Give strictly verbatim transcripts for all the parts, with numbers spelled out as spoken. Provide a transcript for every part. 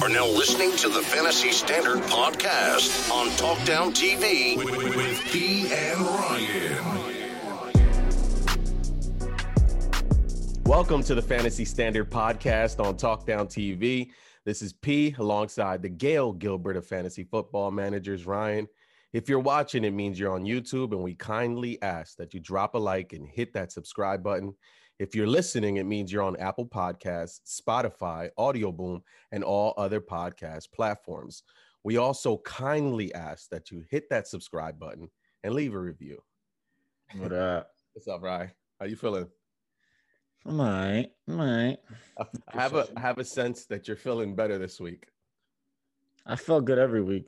are now listening to the Fantasy Standard Podcast on Talkdown T V with P and Ryan. Welcome to the Fantasy Standard Podcast on Talkdown T V. This is P alongside the Gail Gilbert of Fantasy Football Managers, Ryan. If you're watching, it means you're on YouTube, and we kindly ask that you drop a like and hit that subscribe button. If you're listening, it means you're on Apple Podcasts, Spotify, Audio Boom, and all other podcast platforms. We also kindly ask that you hit that subscribe button and leave a review. What up? What's up, Ryan? How you feeling? I'm all right. I'm all right. I have a I have a sense that you're feeling better this week. I felt good every week.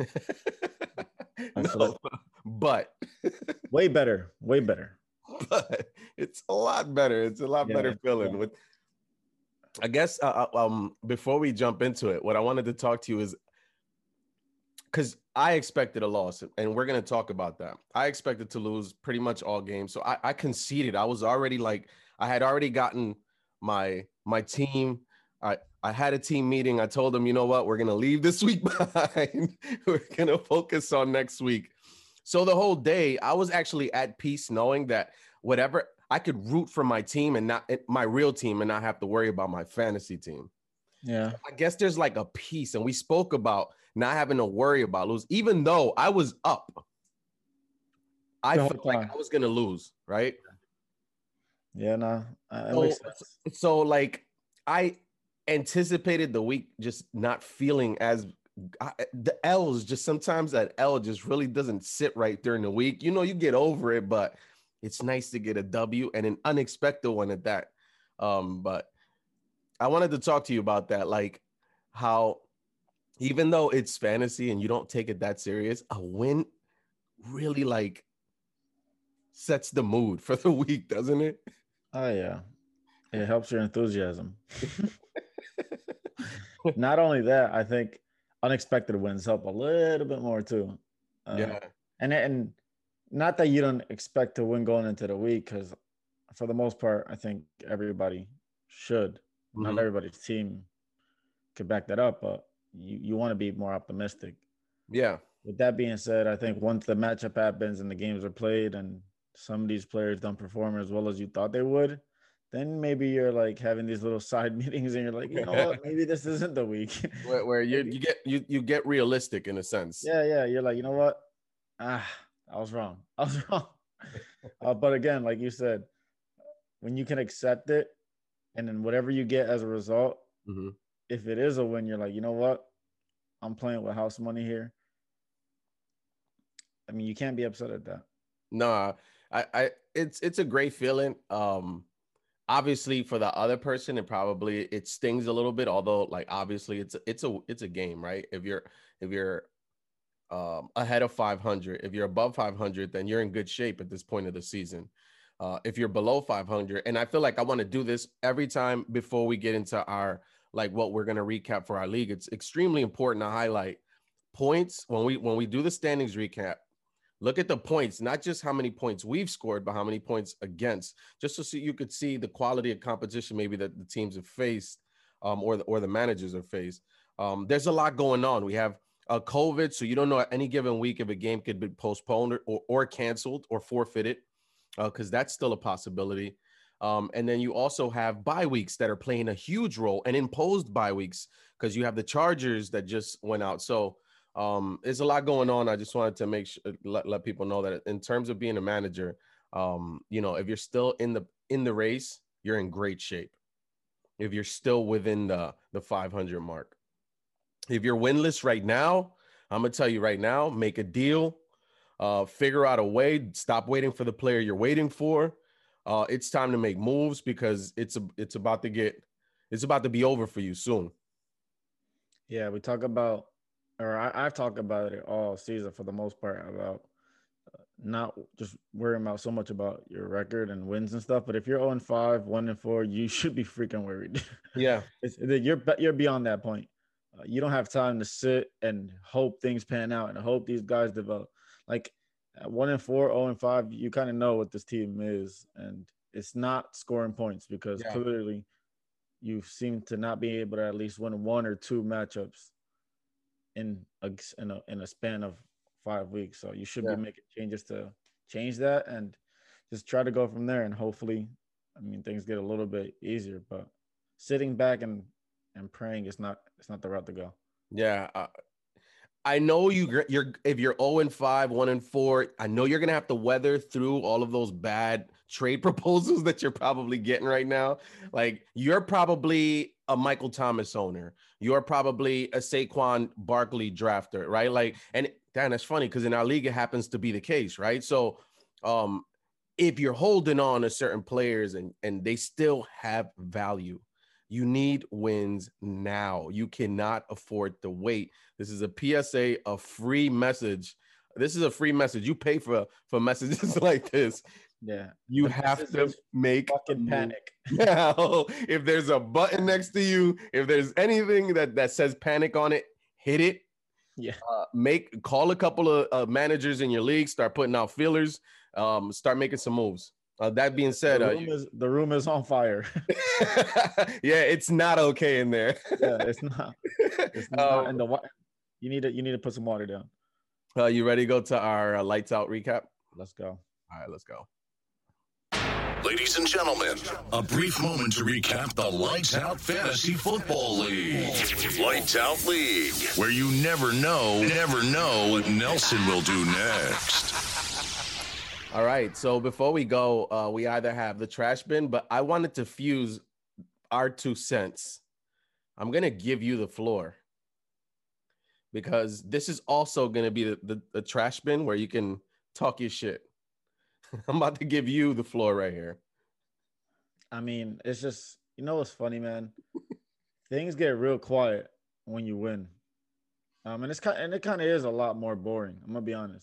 No, but way better, way better. But it's a lot better. It's a lot yeah, better feeling. Yeah. With, I guess, uh, um, before we jump into it, what I wanted to talk to you is because I expected a loss, and we're going to talk about that. I expected to lose pretty much all games, so I, I conceded. I was already like, I had already gotten my my team. I I had a team meeting. I told them, you know what, we're going to leave this week behind. We're going to focus on next week. So the whole day, I was actually at peace knowing that whatever I could root for my team and not my real team and not have to worry about my fantasy team. Yeah. I guess there's like a peace. And we spoke about not having to worry about lose, even though I was up. I felt like I was going to lose, right? Yeah, no. Uh, so, so like I anticipated the week just not feeling as I, the L's just sometimes that L just really doesn't sit right during the week. You know, you get over it, but it's nice to get a W and an unexpected one at that. Um, but I wanted to talk to you about that, like how even though it's fantasy and you don't take it that serious, a win really like sets the mood for the week, doesn't it? Oh, yeah. It helps your enthusiasm. Not only that, I think unexpected wins help a little bit more too. Uh, yeah. And, and not that you don't expect to win going into the week, because for the most part, I think everybody should. Mm-hmm. Not everybody's team could back that up, but you, you want to be more optimistic. Yeah. With that being said, I think once the matchup happens and the games are played and some of these players don't perform as well as you thought they would, then maybe you're like having these little side meetings and you're like, you know what, maybe this isn't the week. where where you you get you you get realistic in a sense. Yeah, yeah. You're like, you know what? Ah, I was wrong. I was wrong. uh, but again, like you said, when you can accept it and then whatever you get as a result, mm-hmm. if it is a win, you're like, you know what? I'm playing with house money here. I mean, you can't be upset at that. No, I, I it's it's a great feeling. Um Obviously, for the other person, it probably it stings a little bit. Although, like obviously, it's a, it's a it's a game, right? If you're if you're um, ahead of five hundred, if you're above five hundred, then you're in good shape at this point of the season. Uh, if you're below five hundred, and I feel like I want to do this every time before we get into our like what we're going to recap for our league. It's extremely important to highlight points when we when we do the standings recap. Look at the points, not just how many points we've scored, but how many points against, just so you could see the quality of competition maybe that the teams have faced um, or, the, or the managers have faced. Um, there's a lot going on. We have uh, COVID, so you don't know at any given week if a game could be postponed or, or, or canceled or forfeited, because uh, that's still a possibility. Um, and then you also have bye weeks that are playing a huge role and imposed bye weeks because you have the Chargers that just went out. So Um, there's a lot going on. I just wanted to make sure let, let people know that in terms of being a manager, um, you know, if you're still in the in the race, you're in great shape. If you're still within the the five hundred mark, if you're winless right now, I'm gonna tell you right now, make a deal, uh, figure out a way. Stop waiting for the player you're waiting for. Uh, it's time to make moves because it's a, it's about to get it's about to be over for you soon. Yeah, we talk about. Or I, I've talked about it all season for the most part about uh, not just worrying about so much about your record and wins and stuff. But if you're oh and five, one and four, you should be freaking worried. Yeah, it's, you're you're beyond that point. Uh, you don't have time to sit and hope things pan out and hope these guys develop. Like at one and four, oh and five, you kind of know what this team is, and it's not scoring points because yeah. clearly you seem to not be able to at least win one or two matchups in a in a in a span of five weeks. So you should Yeah. be making changes to change that and just try to go from there. And hopefully, I mean, things get a little bit easier. But sitting back and and praying is not it's not the route to go. Yeah. Uh, I know you you're if you're oh and five, one and four, I know you're gonna have to weather through all of those bad trade proposals that you're probably getting right now. Like you're probably a Michael Thomas owner. You're probably a Saquon Barkley drafter, right? Like, and Dan, that's funny because in our league it happens to be the case, right? So um if you're holding on to certain players and and they still have value, you need wins now. You cannot afford to wait. This is a P S A, a free message. This is a free message. You pay for for messages like this. Yeah, You the have to make fucking panic. now. If there's a button next to you, if there's anything that that says panic on it, hit it. Yeah, uh, make call a couple of uh, managers in your league. Start putting out feelers. Um, start making some moves. Uh, that being said, the uh, room, is, the room is on fire. yeah, it's not okay in there. Yeah, it's not. It's not. Um, and the wa- you need to you need to put some water down. Uh, you ready to go to our uh, lights out recap? Let's go. All right, let's go. Ladies and gentlemen, a brief moment to recap the Lights Out Fantasy Football League. Lights Out League, where you never know, never know what Nelson will do next. All right, so before we go, uh, we either have the trash bin, but I wanted to fuse our two cents. I'm going to give you the floor because this is also going to be the, the, the trash bin where you can talk your shit. I'm about to give you the floor right here. I mean, it's just, you know what's funny, man? Things get real quiet when you win. Um, and it's kind and it kind of is a lot more boring. I'm gonna be honest.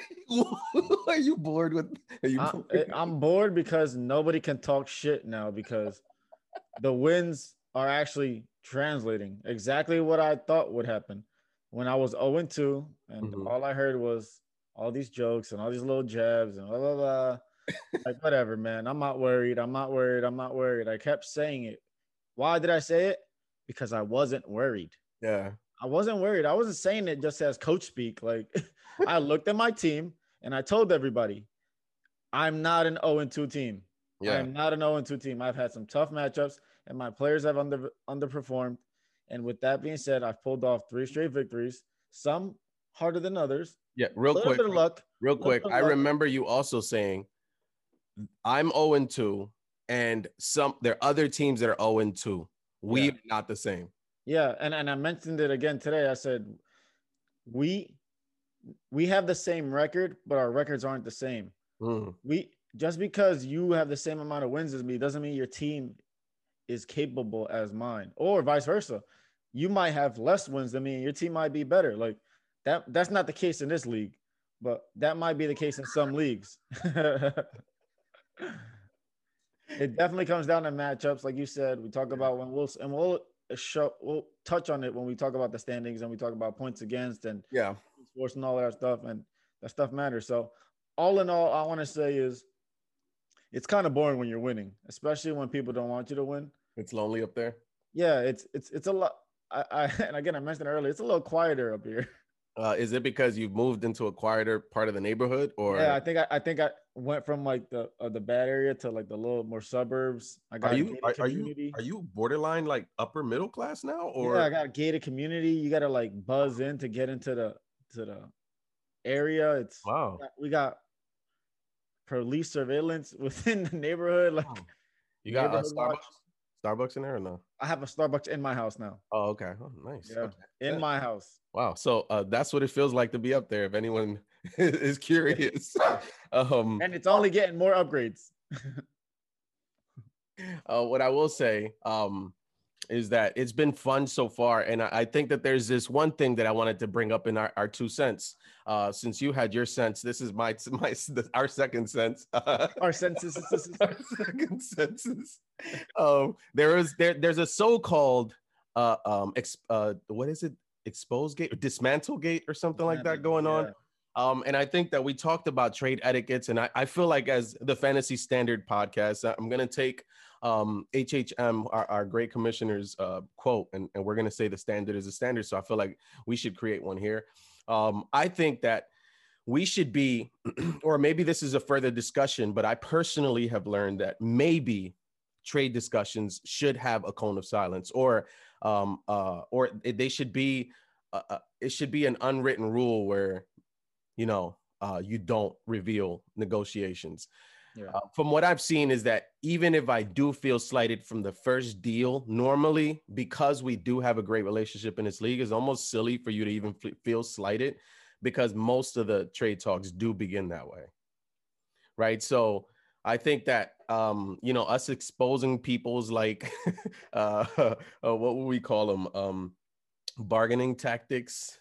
Are you bored with? Are you I, bored? I'm bored because nobody can talk shit now because the wins are actually translating exactly what I thought would happen when I was oh and two, and Mhm. all I heard was all these jokes and all these little jabs and blah blah blah. Like whatever, man. I'm not worried. I'm not worried. I'm not worried. I kept saying it. Why did I say it? Because I wasn't worried. Yeah. I wasn't worried. I wasn't saying it just as coach speak. Like I looked at my team and I told everybody, I'm not an oh and two team. Yeah. I'm not an oh and two team. I've had some tough matchups and my players have under underperformed. And with that being said, I've pulled off three straight victories, some harder than others. Yeah. Real A little quick. bit of luck. Real quick. bit of I luck. remember you also saying, I'm oh and two, and some there are other teams that are oh and two. We Yeah. are not the same. Yeah, and, and I mentioned it again today. I said we we have the same record, but our records aren't the same. Mm. We just because you have the same amount of wins as me doesn't mean your team is capable as mine, or vice versa. You might have less wins than me, and your team might be better. Like that. That's not the case in this league, but that might be the case in some leagues. It definitely comes down to matchups, like you said. We talk about when we'll and we'll show we'll touch on it when we talk about the standings and we talk about points against and Yeah. sports and all that stuff, and that stuff matters. So, all in all, I want to say is it's kind of boring when you're winning, especially when people don't want you to win. It's lonely up there. Yeah, it's it's it's a lot. I, I and again, I mentioned earlier, it's a little quieter up here. Uh, is it because you've moved into a quieter part of the neighborhood, or Yeah, I think I, I think I went from like the uh, the bad area to like the little more suburbs. I got are a you gated are, are you community. are you borderline like upper middle class now, or Yeah, I got a gated community. You got to like buzz in to get into the to the area. It's wow, we got police surveillance within the neighborhood. Like Wow. you got a neighborhood Starbucks watch. Starbucks in there or no? I have a Starbucks in my house now. Oh, okay. Oh, nice. Yeah, Okay. in Yeah. my house. Wow. So uh, that's what it feels like to be up there. If anyone is curious, um, And it's only getting more upgrades. uh, what I will say um, is that it's been fun so far. And I, I think that there's this one thing that I wanted to bring up in our, our two cents. Uh, since you had your sense, this is my, my our second sense. Our census. Our second census. Um, there is there there's a so-called uh, um, ex, uh, what is it? Expose gate or dismantle gate or something like that going on. Yeah. Um, and I think that we talked about trade etiquettes, and I, I feel like as the Fantasy Standard podcast, I'm going to take um, H H M, our, our great commissioner's uh, quote, and, and we're going to say the standard is a standard. So I feel like we should create one here. Um, I think that we should be, or maybe this is a further discussion, but I personally have learned that maybe trade discussions should have a cone of silence, or um, uh, or they should be, uh, uh, it should be an unwritten rule where, you know, uh, you don't reveal negotiations. Yeah. Uh, from what I've seen is that even if I do feel slighted from the first deal, normally, because we do have a great relationship in this league, it's almost silly for you to even f- feel slighted, because most of the trade talks do begin that way. Right. So I think that, um, you know, us exposing people's like, uh, uh, what would we call them? Um, bargaining tactics.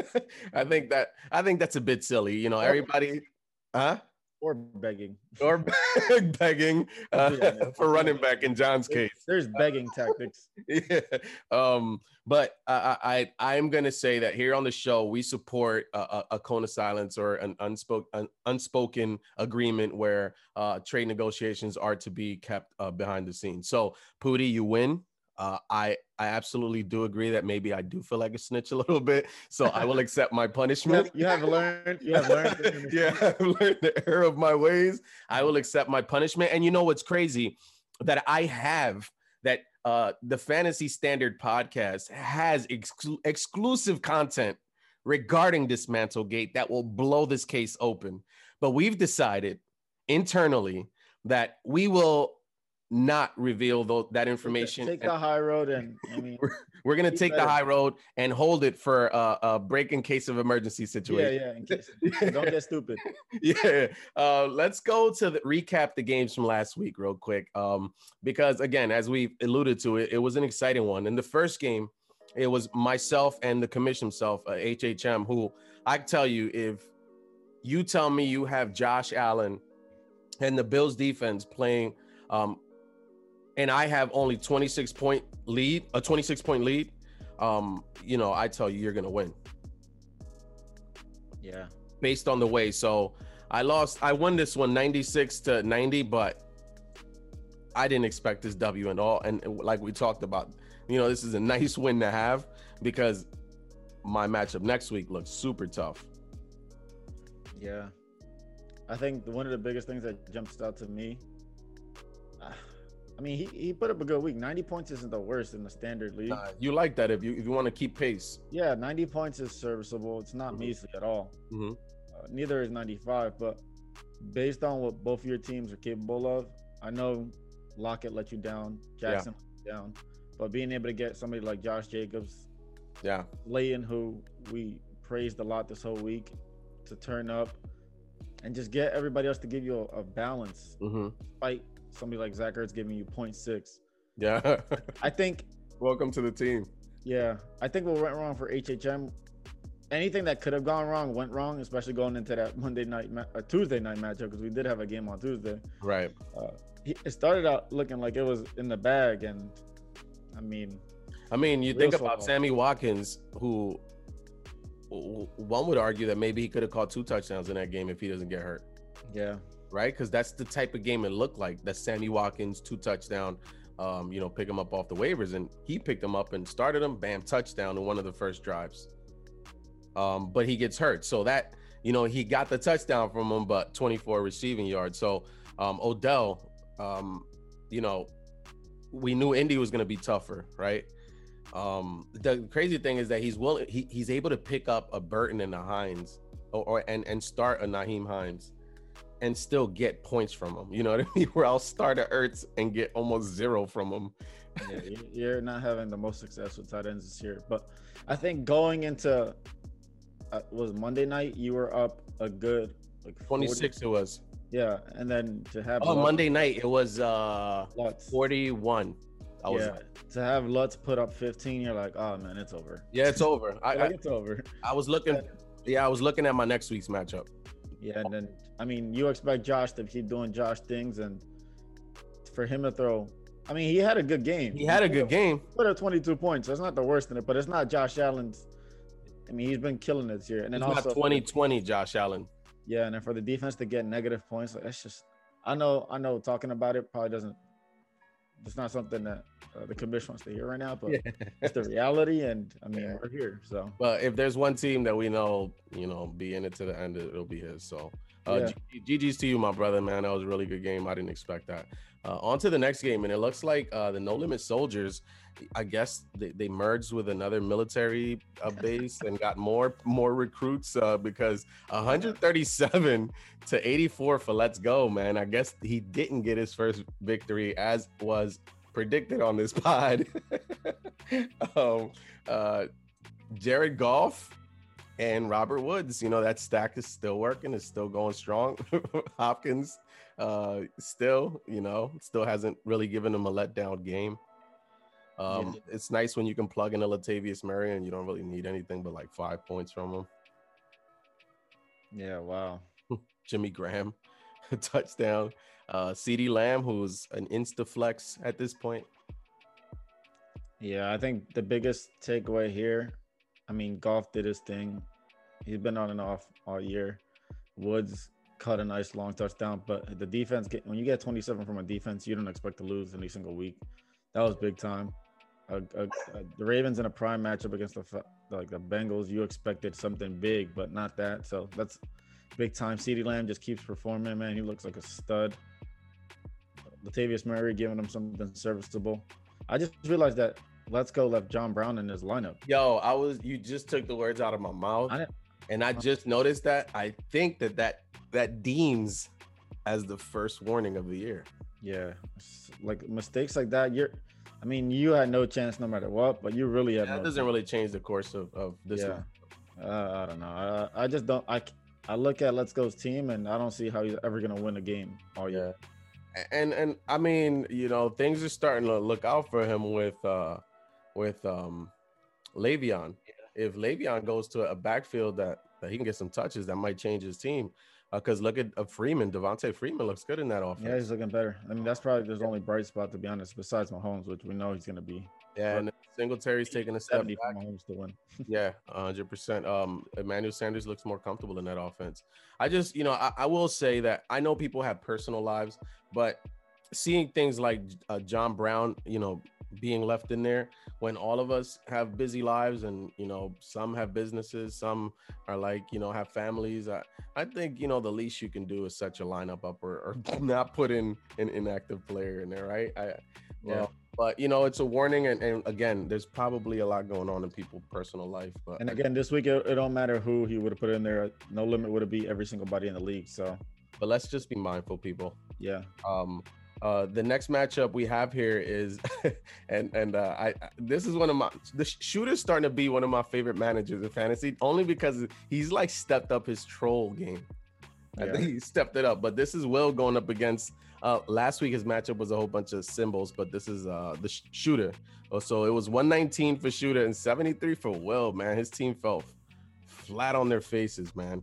I think that, I think that's a bit silly. You know, everybody, huh? Or begging. Or begging uh, for running back in John's case. There's begging tactics. Yeah. Um, but I, I, I'm going to say that here on the show, we support a, a cone of silence, or an unspoken, an unspoken agreement where uh, trade negotiations are to be kept uh, behind the scenes. So, Pootie, you win. Uh, I, I absolutely do agree that maybe I do feel like a snitch a little bit. So I will accept my punishment. You have, you have learned. You have learned. Yeah, I've learned the error of my ways. I will accept my punishment. And you know what's crazy? That I have that uh, the Fantasy Standard podcast has ex- exclusive content regarding Dismantlegate that will blow this case open. But we've decided internally that we will not reveal th- that information. Take the high road, and I mean, we're, we're gonna take better. the high road and hold it for uh, a break in case of emergency situation. Yeah, yeah. In case, don't get stupid. Yeah. Uh, let's go to the, recap the games from last week real quick, um, because again, as we alluded to, it, it was an exciting one. In the first game, it was myself and the commission himself, uh, H H M, who I tell you, if you tell me you have Josh Allen and the Bills defense playing. Um, and I have only twenty-six point lead, a twenty-six point lead, um, you know, I tell you, you're going to win. Yeah. Based on the way. So I lost, I won this one ninety-six to ninety, but I didn't expect this W at all. And like we talked about, you know, this is a nice win to have, because my matchup next week looks super tough. Yeah. I think one of the biggest things that jumps out to me, I mean, he, he put up a good week. ninety points isn't the worst in the standard league. Uh, you like that if you if you want to keep pace. Yeah, ninety points is serviceable. It's not mm-hmm. measly at all. Mm-hmm. Uh, neither is ninety-five. But based on what both of your teams are capable of, I know Lockett let you down, Jackson yeah. let you down. But being able to get somebody like Josh Jacobs, yeah, Layton, who we praised a lot this whole week, to turn up and just get everybody else to give you a, a balance. Mm-hmm. Fight. Somebody like Zach Ertz giving you zero point six. Yeah. I think. Welcome to the team. Yeah. I think what went wrong for H H M, anything that could have gone wrong went wrong, especially going into that Monday night, ma- uh, Tuesday night matchup, because we did have a game on Tuesday. Right. Uh, he, it started out looking like it was in the bag. And I mean. I mean, you think about slow. Sammy Watkins, who one would argue that maybe he could have caught two touchdowns in that game if he doesn't get hurt. Yeah. Right, because that's the type of game it looked like. That Sammy Watkins, two touchdown, um, you know, pick him up off the waivers, and he picked him up and started him, bam, touchdown in one of the first drives. Um, but he gets hurt, so that, you know, he got the touchdown from him, but twenty-four receiving yards. So um, Odell, um, you know, we knew Indy was going to be tougher, right? Um, the crazy thing is that he's willing, he, he's able to pick up a Burton and a Hines, or, or and and start a Nyheim Hines, and still get points from him. You know what I mean? Where I'll start at Ertz and get almost zero from him. Yeah, you're not having the most success with tight ends this year. But I think going into uh, was Monday night, you were up a good like twenty-six. It was. Yeah, and then to have oh Lutz, Monday night it was uh Lutz. forty-one. I was yeah, like, to have Lutz put up fifteen, you're like, oh man, it's over. Yeah, it's over. I, like, it's over. I was looking. Yeah, I was looking at my next week's matchup. Yeah, and then I mean, you expect Josh to keep doing Josh things, and for him to throw. I mean, he had a good game. He had a good game. Put up twenty-two points. That's not the worst in it, but it's not Josh Allen's. I mean, he's been killing it this year. And then it's also not twenty twenty Josh Allen. Yeah, and then for the defense to get negative points, like that's just. I know, I know. Talking about it probably doesn't it's not something that uh, the commission wants to hear right now, but Yeah. it's the reality. And I mean, Yeah. we're here. So, But if there's one team that we know, you know, be in it to the end, it'll be his. So, uh, Yeah. G- GG's to you, my brother, man. That was a really good game. I didn't expect that. Uh, on to the next game, and it looks like uh, the No Limit Soldiers, I guess they, they merged with another military uh, base and got more more recruits uh, because one thirty-seven to eighty-four for Let's Go, man. I guess he didn't get his first victory as was predicted on this pod. um, uh, Jared Goff and Robert Woods, you know, that stack is still working, it's still going strong. Hopkins uh still, you know, still hasn't really given him a letdown game. Um, yeah. It's nice when you can plug in a Latavius Murray and you don't really need anything but like five points from him. Yeah, wow. Jimmy Graham, touchdown. Uh, CeeDee Lamb, who's an insta flex at this point. Yeah, I think the biggest takeaway here, I mean, Goff did his thing. He's been on and off all year. Woods caught a nice long touchdown, but the defense, get, when you get twenty-seven from a defense, you don't expect to lose any single week. That was big time. Uh, uh, uh, the Ravens in a prime matchup against the like the Bengals, you expected something big, but not that. So that's big time. CeeDee Lamb just keeps performing, man. He looks like a stud. Latavius Murray giving him something serviceable. I just realized that Let's Go left John Brown in his lineup. Yo, I was you just took the words out of my mouth, I and I just noticed that. I think that that that deems as the first warning of the year. Yeah, like mistakes like that. You're, I mean, you had no chance no matter what, but you really had. Yeah, that no doesn't chance. really change the course of of this. Yeah, uh, I don't know. I, I just don't. I I look at Let's Go's team, and I don't see how he's ever gonna win a game all year. Yeah. And and I mean, you know, things are starting to look out for him with uh with um Le'Veon. If Le'Veon goes to a backfield that, that he can get some touches, that might change his team. Because uh, look at uh, Freeman, Devontae Freeman looks good in that offense. Yeah, he's looking better. I mean, that's probably his only bright spot, to be honest, besides Mahomes, which we know he's going to be. Yeah, and Singletary's taking a step back. For Mahomes to win. Yeah, one hundred percent. Um, Emmanuel Sanders looks more comfortable in that offense. I just, you know, I, I will say that I know people have personal lives, but seeing things like uh, John Brown, you know, being left in there when all of us have busy lives and, you know, some have businesses, some are like, you know, have families. I, I think, you know, the least you can do is set your lineup up or, or not put in an inactive player in there, right? I, well, yeah. But, you know, it's a warning. And, and again, there's probably a lot going on in people's personal life. But And again, this week, it, it don't matter who he would have put in there. No Limit would have beat every single body in the league. So, but let's just be mindful, people. Yeah. Um, Uh, the next matchup we have here is, and and uh, I this is one of my the Shooter's starting to be one of my favorite managers in fantasy, only because he's like stepped up his troll game. I yeah. think he stepped it up. But this is Will going up against. Uh, last week his matchup was a whole bunch of symbols, but this is uh the sh- Shooter. Oh, so it was one nineteen for Shooter and seventy-three for Will. Man, his team fell f- flat on their faces, man.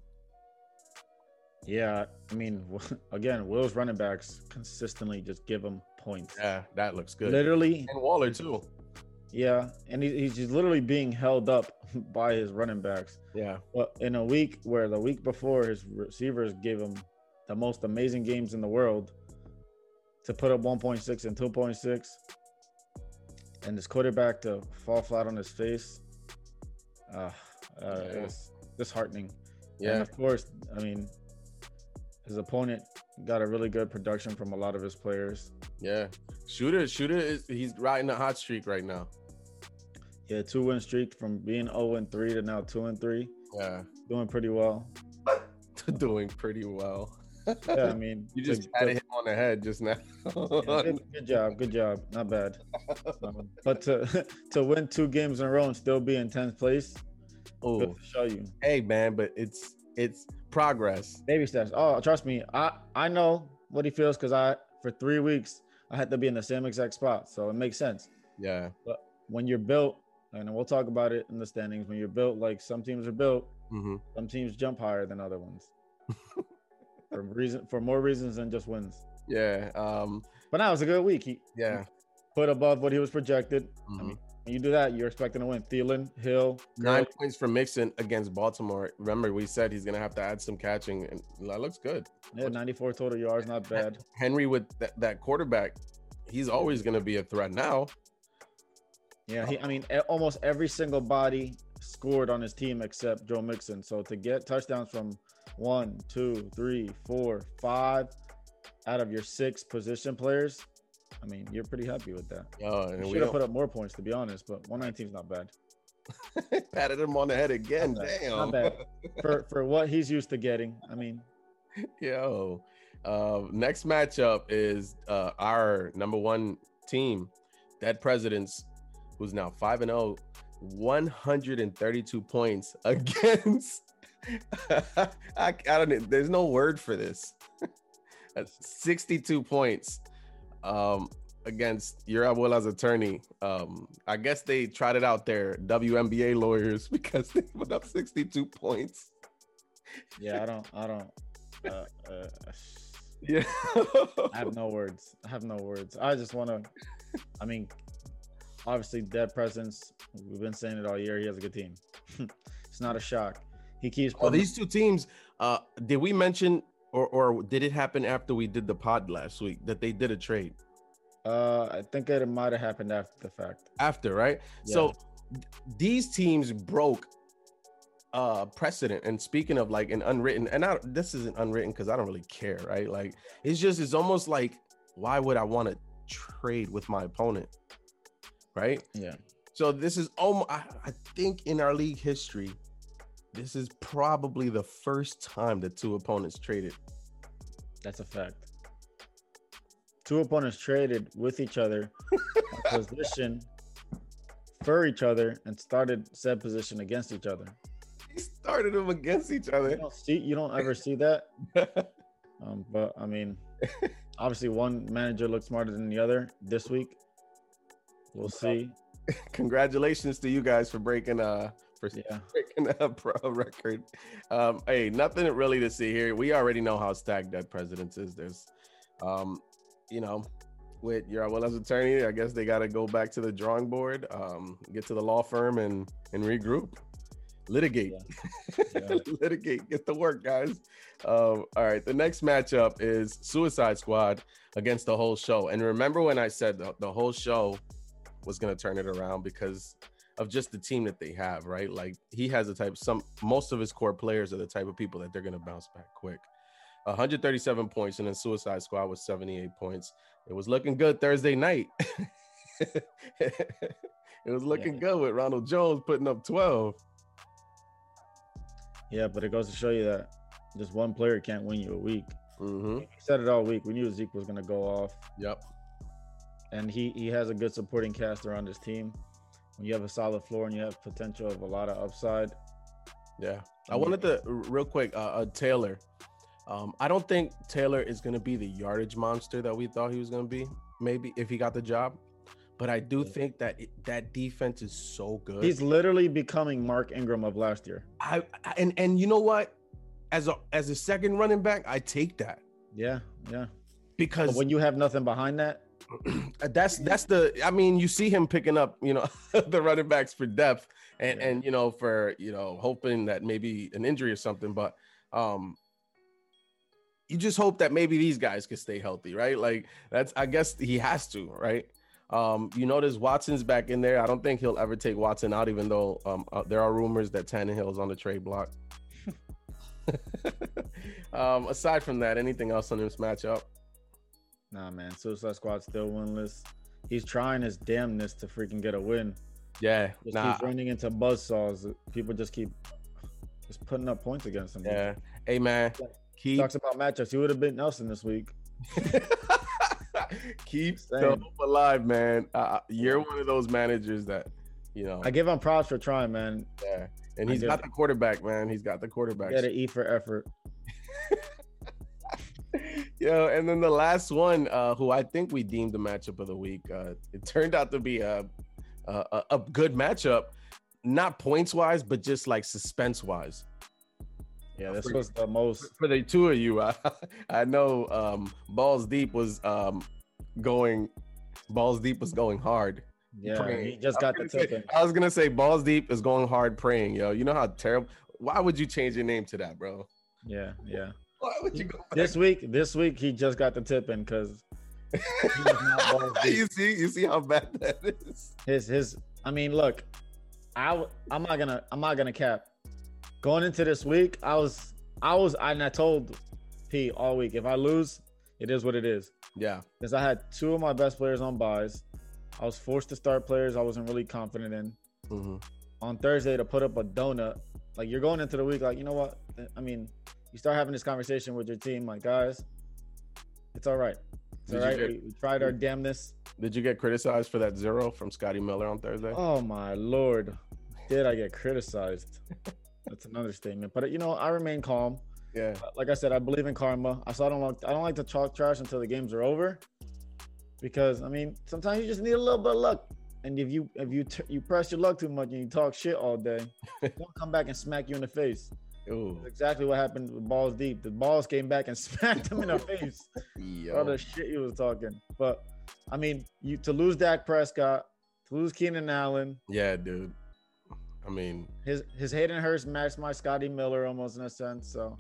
Yeah, I mean, again, Will's running backs consistently just give him points. Yeah, that looks good. Literally. And Waller, too. Yeah, and he, he's just literally being held up by his running backs. Yeah. But in a week where the week before his receivers gave him the most amazing games in the world to put up one point six and two point six, and this quarterback to fall flat on his face, uh, uh, yeah. it's disheartening. Yeah. And of course, I mean, his opponent got a really good production from a lot of his players. Yeah. Shooter, Shooter is he's riding a hot streak right now. Yeah, two win streak from being oh and three to now two and three. Yeah. Doing pretty well. Doing pretty well. Yeah, I mean, you just had to hit him on the head just now. Yeah, good, good job, good job. Not bad. Um, but to to win two games in a row and still be in tenth place, oh, good to show you. Hey man, but it's it's progress. Baby steps. Oh, trust me, I I know what he feels because I for three weeks I had to be in the same exact spot, so it makes sense. Yeah. But when you're built, and we'll talk about it in the standings, when you're built like some teams are built, mm-hmm. some teams jump higher than other ones. for reason for more reasons than just wins. Yeah. Um. But now it's a good week. He yeah he put above what he was projected. Mm-hmm. I mean, when you do that, you're expecting to win. Thielen, Hill, nine Gurley. Points for Mixon against Baltimore. Remember, we said he's gonna have to add some catching, and that looks good. Yeah, ninety-four total yards, not bad. Henry with that, that quarterback, he's always going to be a threat now. Yeah, he, I mean, almost every single body scored on his team except Joe Mixon. So to get touchdowns from one, two, three, four, five out of your six position players, I mean, you're pretty happy with that. Oh, and you we should have put up more points, to be honest, but one nineteen is not bad. Patted him on the head again. Not Damn. Not bad. For, for what he's used to getting, I mean. Yo. Uh, next matchup is uh, our number one team, Dead Presidents, who's now five and oh, one hundred thirty-two points against. I, I don't know. There's no word for this. sixty-two points um, against your abuela's attorney. Um, I guess they tried it out there, W N B A lawyers, because they put up sixty-two points. Yeah, I don't, I don't. Uh, uh, yeah, I have no words. I have no words. I just want to. I mean, obviously, Dead Presence. We've been saying it all year. He has a good team. It's not a shock. He keeps. Oh, these two teams. Uh, did we mention, or or did it happen after we did the pod last week that they did a trade? Uh, I think it might have happened after the fact. After, right? Yeah. So th- these teams broke uh precedent. And speaking of like an unwritten, and I, this isn't unwritten because I don't really care, right? Like it's just it's almost like, why would I want to trade with my opponent, right? Yeah. So this is almost, I, I think in our league history, this is probably the first time that two opponents traded. That's a fact. Two opponents traded with each other a position for each other and started said position against each other. He started them against each other. You don't see, you don't ever see that. um, but I mean, obviously one manager looks smarter than the other this week. We'll see. Congratulations to you guys for breaking uh for yeah. breaking a pro record. Um, hey, nothing really to see here. We already know how stacked Dead Presidents is. There's um, you know, with your abuela's attorney, I guess they gotta go back to the drawing board, um, get to the law firm and and regroup. Litigate, yeah. Yeah. Litigate, get to work, guys. Um, all right, the next matchup is Suicide Squad against the Whole Show. And remember when I said the, the Whole Show was going to turn it around because of just the team that they have, right? Like he has a type, some, most of his core players are the type of people that they're going to bounce back quick. one hundred thirty-seven points, and then Suicide Squad was seventy-eight points. It was looking good Thursday night. It was looking yeah. good with Ronald Jones putting up twelve. Yeah, but it goes to show you that just one player can't win you a week. Mm-hmm. We said it all week. We knew Zeke was going to go off. Yep. And he, he has a good supporting cast around his team. When you have a solid floor and you have potential of a lot of upside. Yeah. I wanted to, real quick, uh, uh, Taylor. Um, I don't think Taylor is going to be the yardage monster that we thought he was going to be, maybe, if he got the job. But I do think that it, that defense is so good. He's literally becoming Mark Ingram of last year. I, I and and you know what? As a as a second running back, I take that. Yeah, yeah. Because but when you have nothing behind that, that's that's the. I mean, you see him picking up, you know, the running backs for depth and yeah. and you know for you know hoping that maybe an injury or something. But um, you just hope that maybe these guys can stay healthy, right? Like that's. I guess he has to, right? Um, you notice Watson's back in there. I don't think he'll ever take Watson out, even though um, uh, there are rumors that Tannehill's on the trade block. um, aside from that, anything else on this matchup? Nah, man. Suicide Squad still winless. He's trying his damnness to freaking get a win. Yeah, just nah. keeps running into buzzsaws. People just keep just putting up points against him. Yeah. Hey, man. He talks about matchups. He would have been Nelson this week. Keep the hope alive, man. Uh, you're one of those managers that, you know. I give him props for trying, man. Yeah, and he's got the quarterback, man. He's got the quarterback. Got to eat for effort. Yo, and then the last one, uh, who I think we deemed the matchup of the week, uh, it turned out to be a a, a good matchup, not points wise, but just like suspense wise. Yeah, this for, was the most for the two of you. I, I know um, Balls Deep was um, going, Balls Deep was going hard. Yeah, praying. He just got the tip. I was gonna say Balls Deep is going hard praying, yo. You know how terrible. Why would you change your name to that, bro? Yeah, yeah. Why would you go back? This week? This week he just got the tip in because He was not balls deep. you see, you see how bad that is. His his. I mean, look, I I'm not gonna I'm not gonna cap. Going into this week, I was I was and I told P all week, if I lose, it is what it is. Yeah, Because I had two of my best players on buys. I was forced to start players I wasn't really confident in. mm-hmm. On Thursday to put up a donut. Like, you're going into the week like, you know what? I mean, you start having this conversation with your team, like, guys, it's all right. It's Did all you right. get- we, we tried our damnness. Did you get criticized for that zero from Scotty Miller on Thursday? Oh my Lord. Did I get criticized? That's an understatement. But you know, I remain calm. Yeah, Like I said, I believe in karma. I so I don't like I don't like to talk trash until the games are over. Because I mean, sometimes you just need a little bit of luck. And if you if you t- you press your luck too much and you talk shit all day, they'll come back and smack you in the face. ooh, That's exactly what happened with balls deep. The balls came back and smacked him in the face. yo. All the shit he was talking. But I mean, you to lose Dak Prescott, to lose Keenan Allen, yeah, dude. I mean, his his Hayden Hurst matched my Scotty Miller almost in a sense. So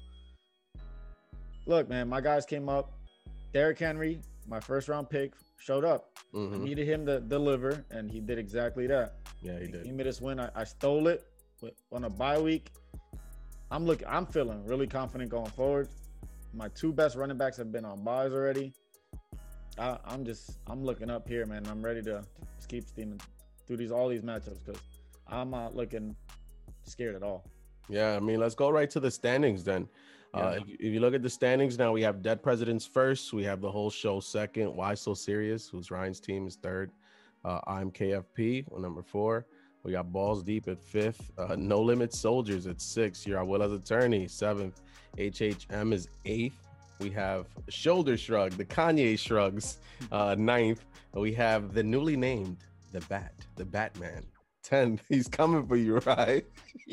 look, man, my guys came up. Derrick Henry, my first round pick, showed up. I mhm. needed him to deliver, and he did exactly that. yeah, he He did. gave me this win. I, I stole it with, on a bye week. I'm looking. I'm feeling really confident going forward. My two best running backs have been on buys already. I, I'm just. I'm looking up here, man. I'm ready to just keep steaming through these all these matchups because I'm not looking scared at all. Yeah, I mean, let's go right to the standings then. Uh, Yeah. if, if you look at the standings now, we have Dead Presidents first. We have the whole show second. Why So Serious, who's Ryan's team, is third. Uh, I'm K F P, well, number four. We got Balls Deep at fifth. Uh, No Limit Soldiers at six. You're Abuela's Attorney, seventh. H H M is eighth. We have Shoulder Shrug, the Kanye Shrugs, uh, ninth. And we have the newly named The Bat, the Batman, tenth. He's coming for you, right?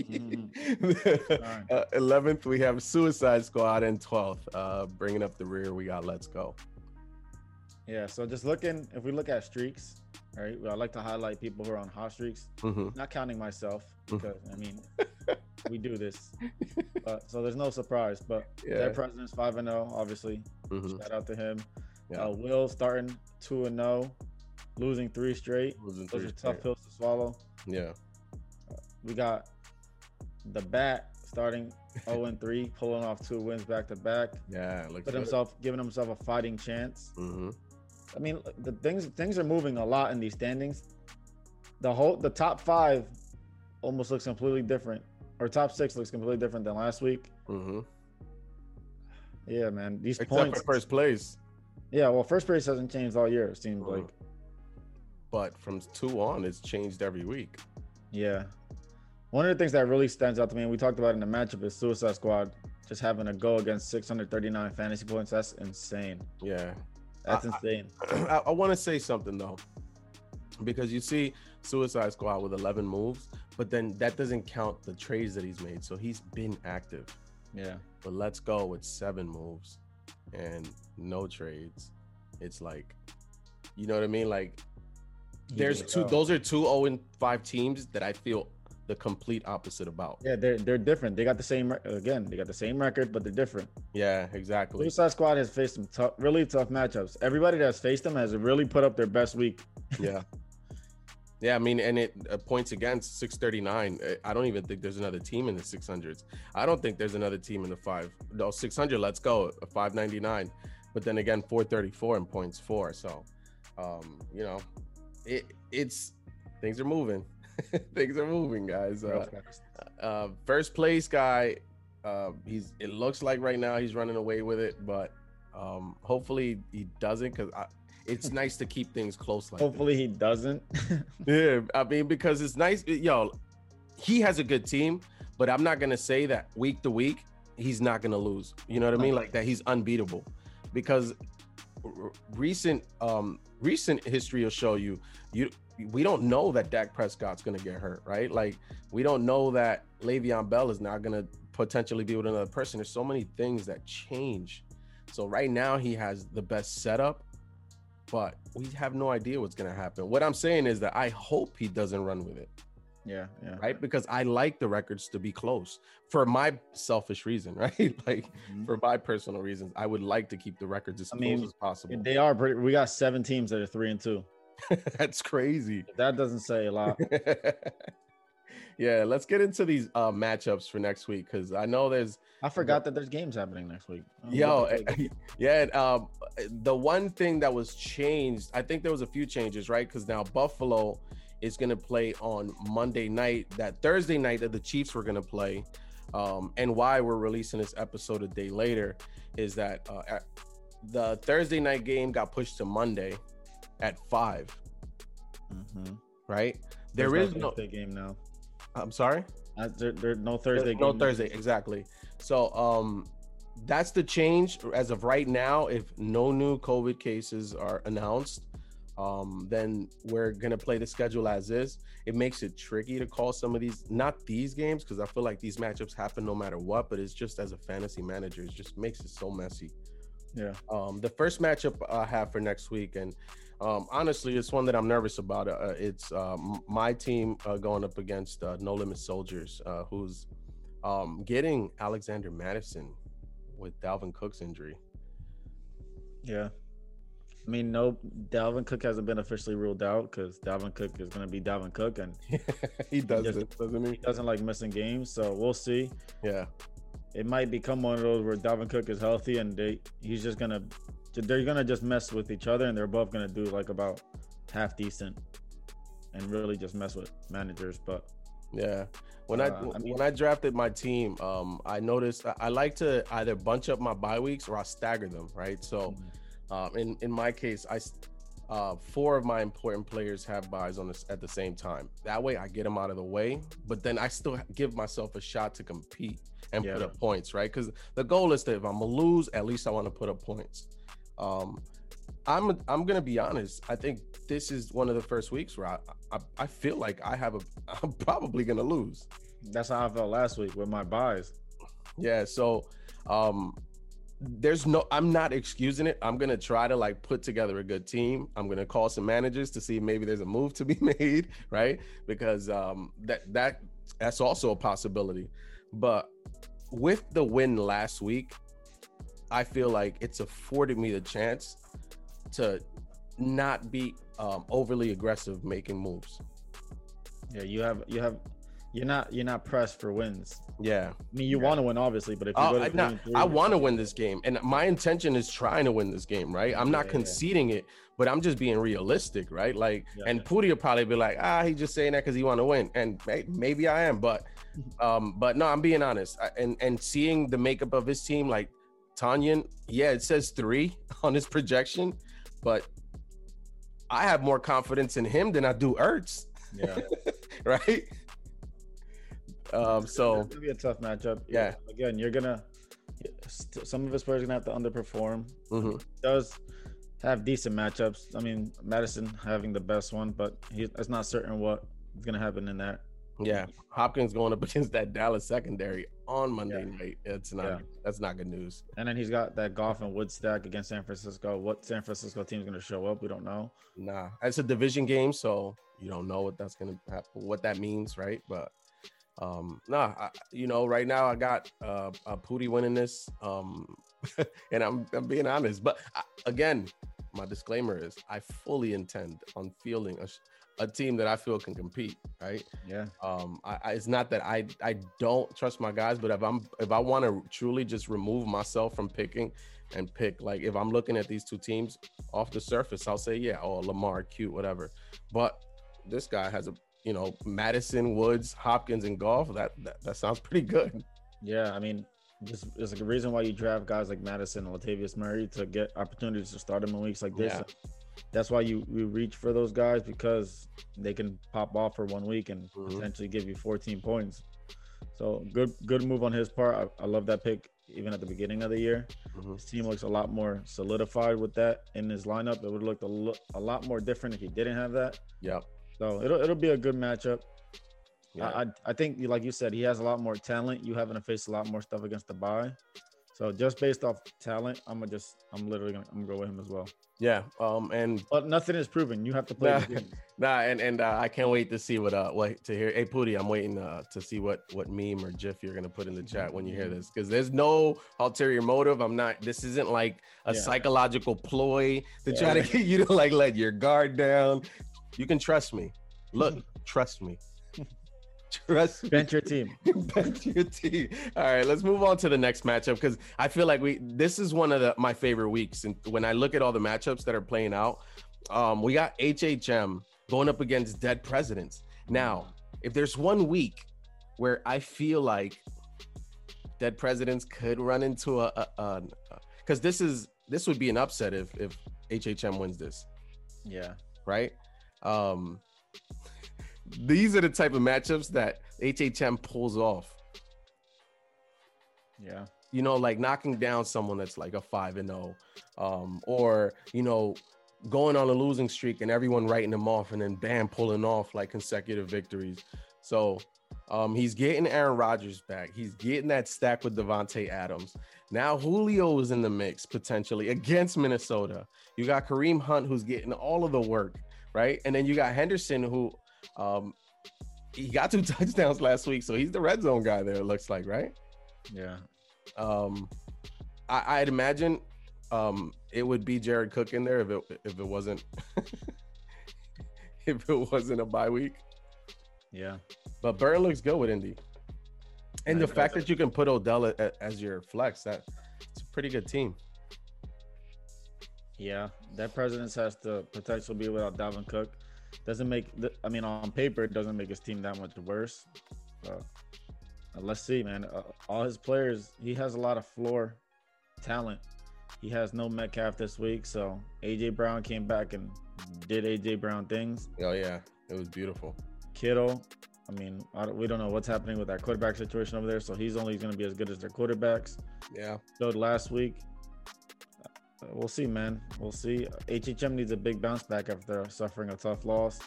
Alright. uh, eleventh, we have Suicide Squad, and twelfth, uh, bringing up the rear, we got Let's Go. Yeah. So just looking, if we look at streaks, all right. I like to highlight people who are on hot streaks. Mhm. Not counting myself because I mean, we do this. But, so there's no surprise. But Yeah. their president's five and zero, obviously. Mhm. Shout out to him. Yeah. Uh, Will starting two and zero, losing three straight. Losing Those three are tough straight. pills to swallow. Yeah. We got the Bat starting zero and three, pulling off two wins back to back. Yeah. Looks Put good. himself, giving himself a fighting chance. Mhm. I mean, the things things are moving a lot in these standings. The whole the top five almost looks completely different, or top six looks completely different than last week. Mhm. Yeah, man, these Except points. for first place, Yeah, well, first place hasn't changed all year. It seems Mhm. like. but from two on, it's changed every week. Yeah, one of the things that really stands out to me, and we talked about in the matchup, is Suicide Squad just having to go against six hundred thirty-nine fantasy points. That's insane. Yeah. That's I- insane. I, I want to say something though, because you see Suicide Squad with eleven moves, but then that doesn't count the trades that he's made. So he's been active. Yeah, But Let's Go with seven moves and no trades. It's like, you know what I mean? Like, there's did two. well. Those are two zero and five teams that I feel the complete opposite about. yeah, they're they're different. They got the same re- again. They got the same record, but they're different. Yeah, exactly. Suicide Squad has faced some tough, really tough matchups. Everybody that's faced them has really put up their best week. Yeah. Yeah, I mean, and it uh, points against six thirty-nine. Uh, I don't even think there's another team in the six hundreds. I don't think there's another team in the five. No, six hundred, let's go, a five ninety-nine. But then again, four thirty-four in points four. So, um, you know, it it's things are moving. Things are moving, guys. Real Uh, fast. uh, first place guy, uh, he's. It looks like right now he's running away with it, but um, hopefully he doesn't, because it's nice to keep things close like this. Hopefully he doesn't. Yeah, I mean, because it's nice. Yo, he has a good team, but I'm not gonna say that week to week he's not gonna lose. You know what I mean? Like that he's unbeatable, because r- recent um recent history will show you you we don't know that Dak Prescott's gonna get hurt, right? Like we don't know that Le'Veon Bell is not gonna potentially be with another person. There's so many things that change. So right now he has the best setup, but we have no idea what's going to happen. What I'm saying is that I hope he doesn't run with it. Yeah, yeah. Right, because I like the records to be close for my selfish reason, right? Like mm-hmm. for my personal reasons, I would like to keep the records as I close mean, as possible. They are pretty. We got seven teams that are three and two. That's crazy. That doesn't say a lot. Yeah, let's get into these uh, matchups for next week because I know there's. I forgot that there's games happening next week. Yo, yeah. Um, the one thing that was changed, I think there was a few changes, right? Because now Buffalo is going to play on Monday night. That Thursday night that the Chiefs were going to play, um, and why we're releasing this episode a day later is that uh, the Thursday night game got pushed to Monday at five. Mm-hmm. Right? There There's is no no Thursday game now. I'm sorry. Uh, there, there's no Thursday. There's game no now. Thursday, exactly. So, um, that's the change as of right now. If no new COVID cases are announced, um, then we're gonna play the schedule as is. It makes it tricky to call some of these, not these games, because I feel like these matchups happen no matter what. But it's just as a fantasy manager, it just makes it so messy. Yeah. Um, the first matchup I have for next week, and um, honestly, it's one that I'm nervous about. Uh, it's um, my team uh, going up against uh, No Limit Soldiers, uh, who's um, getting Alexander Mattison with Dalvin Cook's injury. Yeah. I mean, no, Dalvin Cook hasn't been officially ruled out because Dalvin Cook is going to be Dalvin Cook, and he does he it, doesn't he? He doesn't like missing games, so we'll see. Yeah. It might become one of those where Dalvin Cook is healthy and they he's just gonna they're gonna just mess with each other and they're both gonna do like about half decent and really just mess with managers. But yeah, when uh, I, I mean, when I drafted my team, um, I noticed I, I like to either bunch up my bye weeks or I stagger them. Right, so mm-hmm. um, in in my case, I uh, four of my important players have buys on this at the same time. That way, I get them out of the way, but then I still give myself a shot to compete and yeah. put up points, right? Because the goal is that if I'm gonna lose, at least I want to put up points. Um, I'm I'm gonna be honest. I think this is one of the first weeks where I I, I feel like I have a I'm probably gonna lose. That's how I felt last week with my buys. Yeah. So, um, there's no. I'm not excusing it. I'm gonna try to like put together a good team. I'm gonna call some managers to see if maybe there's a move to be made, right? Because um, that that that's also a possibility, but. With the win last week, I feel like it's afforded me the chance to not be um, overly aggressive making moves. Yeah, you have you have you're not you're not pressed for wins. Yeah, I mean you yeah. want to win obviously, but if you uh, go to not, three, I want to win this game, and my intention is trying to win this game. Right, I'm not yeah, conceding yeah. it, but I'm just being realistic. Right, like, yeah, and yeah. Pooty will probably be like, ah, he's just saying that because he want to win, and maybe I am, but. Um, but no, I'm being honest. I, and and seeing the makeup of his team, like Tanyan, yeah, it says three on his projection, but I have more confidence in him than I do Ertz. Yeah, right. Um, so it's gonna be a tough matchup. Yeah. Again, you're gonna some of his players are gonna have to underperform. Mm-hmm. He does have decent matchups. I mean, Madison having the best one, but he, it's not certain what is gonna happen in that. Yeah, Hopkins going up against that Dallas secondary on Monday yeah. night. It's not yeah. that's not good news. And then he's got that Goff and Woods stack against San Francisco. What San Francisco team is going to show up? We don't know. Nah, it's a division game, so you don't know what that's going to happen, what that means, right? But um, nah, I, you know, right now I got uh, a Pooty winning this, um, and I'm I'm being honest. But I, again, my disclaimer is I fully intend on fielding a. a team that I feel can compete, right? Yeah. Um, I, I, it's not that I I don't trust my guys, but if I'm if I want to truly just remove myself from picking and pick, like if I'm looking at these two teams off the surface, I'll say yeah, oh Lamar, cute, whatever. But this guy has a you know Madison, Woods, Hopkins, and Goff. That that, that sounds pretty good. Yeah, I mean, there's, there's a reason why you draft guys like Madison and Latavius Murray to get opportunities to start them in weeks like this. Yeah. That's why you, you reach for those guys because they can pop off for one week and mm-hmm. potentially give you fourteen points. So good good move on his part. I, I love that pick even at the beginning of the year. Mm-hmm. His team looks a lot more solidified with that in his lineup. It would look a, lo- a lot more different if he didn't have that. Yeah. So it'll it'll be a good matchup. Yeah. I I think like you said, he has a lot more talent. You having to face a lot more stuff against the bye. So just based off talent, I'm gonna just I'm literally gonna I'm gonna go with him as well. Yeah. Um. And But nothing is proven. You have to play. nah, the game. nah and and uh, I can't wait to see what uh what to hear. Hey, Pooty, I'm waiting uh to see what what meme or GIF you're gonna put in the chat when you hear this, because there's no ulterior motive. I'm not. This isn't like a Yeah. psychological ploy to Yeah. try to get you to like let your guard down. You can trust me. Look, trust me. Trust me. Bench your team. Bench your team. All right, let's move on to the next matchup, because I feel like we this is one of the my favorite weeks. And when I look at all the matchups that are playing out, um, we got H H M going up against Dead Presidents. Now, if there's one week where I feel like Dead Presidents could run into a, a, because this is this would be an upset if if H H M wins this, Yeah. right? Um, these are the type of matchups that H H M pulls off. Yeah. You know, like knocking down someone that's like a five and oh, um, or you know, going on a losing streak and everyone writing them off, and then bam, pulling off like consecutive victories. So um, he's getting Aaron Rodgers back. He's getting that stack with Devontae Adams. Now Julio is in the mix potentially against Minnesota. You got Kareem Hunt, who's getting all of the work, right? And then you got Henderson, who um, he got two touchdowns last week, so he's the red zone guy there. It looks like, right? Yeah. Um, I, I'd imagine um, it would be Jared Cook in there if it if it wasn't if it wasn't a bye week. Yeah. But Burton looks good with Indy, and Yeah, the he fact does. that you can put Odell a- as your flex, that it's a pretty good team. Yeah. That Presidents has the potential to be without Dalvin Cook. Doesn't make the, I mean, on paper, it doesn't make his team that much worse. But uh, let's see, man. Uh, all his players, he has a lot of floor talent. He has no Metcalf this week, so A J Brown came back and did A J Brown things. Oh yeah, it was beautiful. Kittle, I mean, I don't, we don't know what's happening with that quarterback situation over there, so he's only going to be as good as their quarterbacks. Yeah, Showed last week. Uh, we'll see, man. We'll see. H H M needs a big bounce back after suffering a tough loss.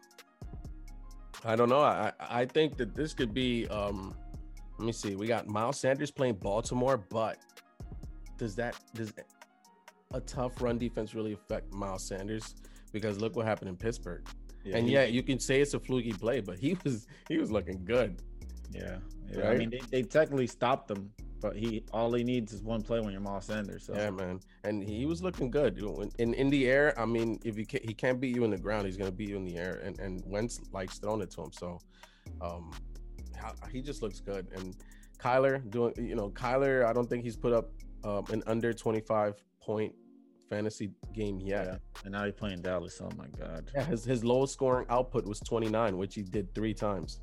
I don't know. I I think that this could be. Um, let me see. We got Miles Sanders playing Baltimore, but does that does a tough run defense really affect Miles Sanders? Because look what happened in Pittsburgh. Yeah, and he- yeah, you can say it's a fluky play, but he was he was looking good. yeah, yeah. I Right? mean, they, they technically stopped him, but he all he needs is one play when you're Miles Sanders. So Yeah, man, and he was looking good in in the air. I mean, if you can, he can't beat you in the ground, he's gonna beat you in the air. And and Wentz likes throwing it to him, so um, how- he just looks good. And Kyler doing, you know, Kyler, I don't think he's put up um, an under twenty-five point fantasy game yet. yeah. And now he's playing Dallas. Oh my God. Yeah, his his lowest scoring output was twenty-nine, which he did three times.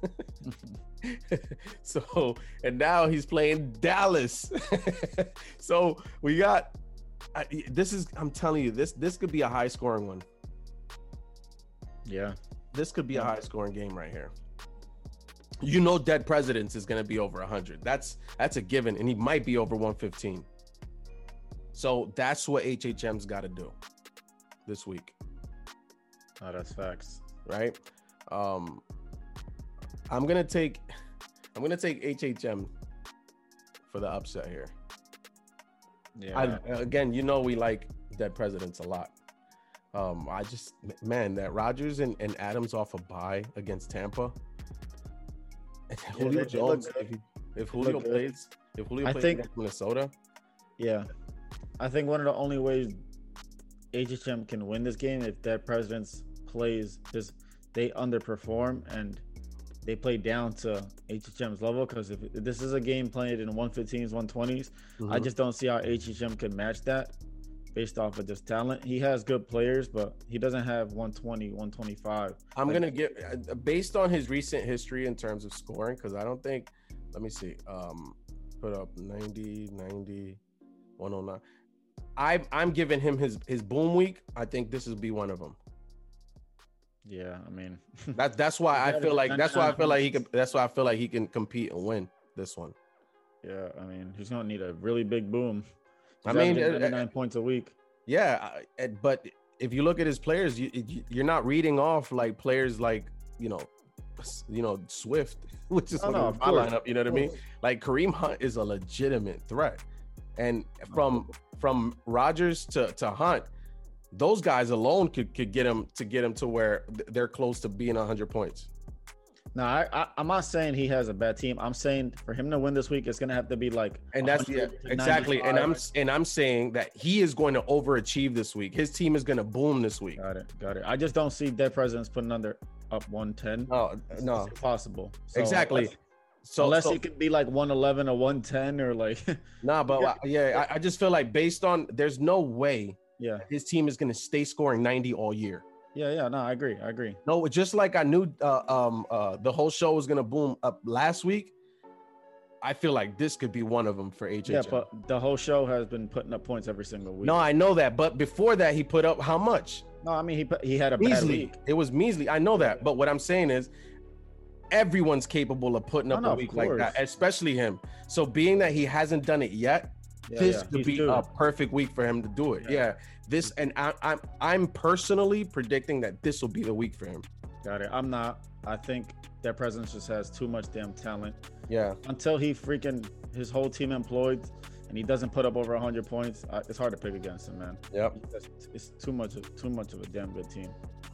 So, and now he's playing Dallas. So we got I, this is I'm telling you, this this could be a high scoring one. Yeah. This could be a high scoring game right here. You know, Dead Presidents is going to be over one hundred. That's that's a given, and he might be over one fifteen. So that's what H H M's got to do this week, Oh, that's facts. right? Um, I'm gonna take I'm gonna take H H M for the upset here. Yeah. I, again, you know we like Dead Presidents a lot. Um, I just man, that Rodgers and, and Adams off a bye against Tampa. And Yeah, Julio they- they look Jones, good. if, he, if They look Julio good. plays, if Julio I plays think- against Minnesota, Yeah. I think one of the only ways H H M can win this game if that Presidents plays just they underperform and they play down to H H M's level. Because if, if this is a game played in one fifteens, one twenties, I Mhm. just don't see how H H M can match that based off of just talent. He has good players, but he doesn't have one twenty, one twenty-five. I'm like- gonna get uh, based on his recent history in terms of scoring, because I don't think. Let me see. Um, put up ninety, ninety, one oh nine. I I'm giving him his his boom week. I think this will be one of them. Yeah, I mean, That that's why I He's feel like that's why I feel like he ninety-nine can. That's why I feel like he can compete and win this one. yeah, I mean, he's gonna need a really big boom. I He's mean, averaging uh, ninety-nine points a week. Yeah, I- and- but if you look at his players, you you- you're not reading off like players like you know, s- you know Swift, which is Oh, one no, of of my course. lineup. You know what I mean? Like Kareem Hunt is a legitimate threat. And from from Rodgers to, to Hunt, those guys alone could, could get him to get him to where they're close to being one hundred points. No, I, I, I'm not saying he has a bad team. I'm saying for him to win this week, it's going to have to be like, and that's yeah, exactly. And I'm and I'm saying that he is going to overachieve this week. His team is going to boom this week. Got it, got it. I just don't see Dead Presidents putting under up one ten. No, no, it's impossible. So exactly. Unless, so unless so, he could be like one eleven or one ten or like. Nah, but yeah, yeah I, I just feel like based on there's no way. Yeah, his team is going to stay scoring ninety all year. Yeah, yeah, no, I agree. I agree. No, just like I knew uh, um, uh, the whole show was going to boom up last week, I feel like this could be one of them for H H M. Yeah, but the whole show has been putting up points every single week. No, I know that. But before that, he put up how much? No, I mean, he put, he had a measly. bad week. It was measly. I know that. But what I'm saying is everyone's capable of putting up no, no, a week like that, especially him. So being that he hasn't done it yet, yeah, this yeah. could He's be due. a perfect week for him to do it. Yeah. yeah. This and I, I'm I'm personally predicting that this will be the week for him. Got it. I'm not. I think Dead Presidents just has too much damn talent. Yeah. Until he freaking his whole team employed and he doesn't put up over one hundred points, I, it's hard to pick against him, man. Yep. It's, it's too much of too much of a damn good team.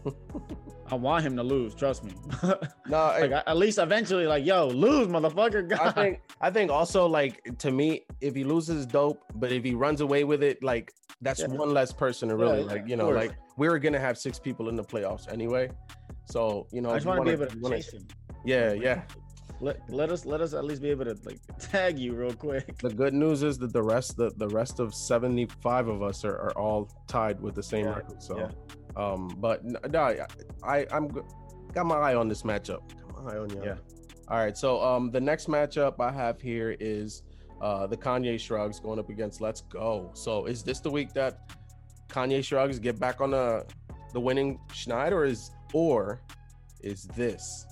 I want him to lose. Trust me. No, like I, at least eventually, like, yo, lose, motherfucker. God. I think. I think also, like, to me, if he loses, dope. But if he runs away with it, like, that's yeah. one less person to really, yeah, like, you know, like, we were gonna have six people in the playoffs anyway. So, you know, I just want to be able to chase him. Yeah, yeah. Let, let us let us at least be able to like tag you real quick. The good news is that the rest the, the rest of seventy-five of us are, are all tied with the same yeah. record. So, yeah. um, but no, I, I I'm got my eye on this matchup. Got my eye on you. Yeah. All right. So, um, the next matchup I have here is uh the Kanye Shrugs going up against Let's Go. So, is this the week that Kanye Shrugs get back on the the winning schneid, or is or is this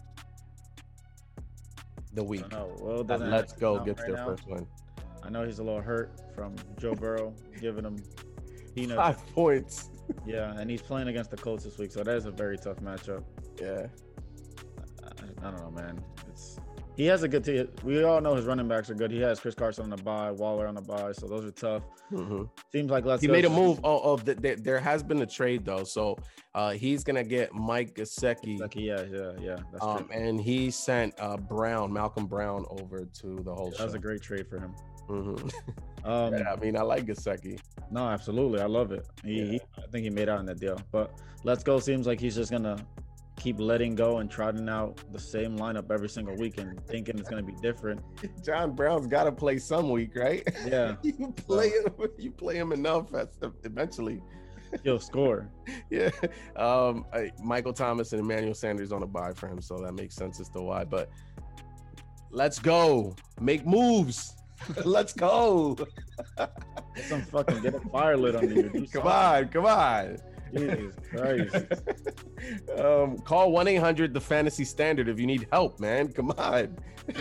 the week? Well, Let's Go gets right their now. first win. I know he's a little hurt from Joe Burrow giving him peanuts. Five points. Yeah, and he's playing against the Colts this week, so that is a very tough matchup. Yeah. I, I don't know, man. It's he has a good team. We all know his running backs are good. He has Chris Carson on the bye, Waller on the bye, so those are tough. Mm-hmm. Seems like Let's he Go. made a move. Oh, oh the, the, there has been a trade though, so uh, he's gonna get Mike Gesicki. Gesicki, yeah, yeah, yeah. That's um, and he sent uh, Brown, Malcolm Brown, over to the whole. Yeah, show. That was a great trade for him. Mm-hmm. um, yeah, I mean, I like Gesicki. No, absolutely, I love it. He, Yeah. he, I think he made out in that deal. But Let's Go seems like he's just gonna keep letting go and trotting out the same lineup every single week and thinking it's gonna be different. John Brown's got to play some week, right? Yeah, you play him. You play him enough. That's eventually. He'll score. Yeah. Um, I, Michael Thomas and Emmanuel Sanders on a bye for him, so that makes sense as to why. But let's go. Make moves. Let's go. Get some fucking get a fire lit under you. Do Come something. on, come on. Jesus Christ. um, call one eight hundred the Fantasy Standard if you need help, man. Come on.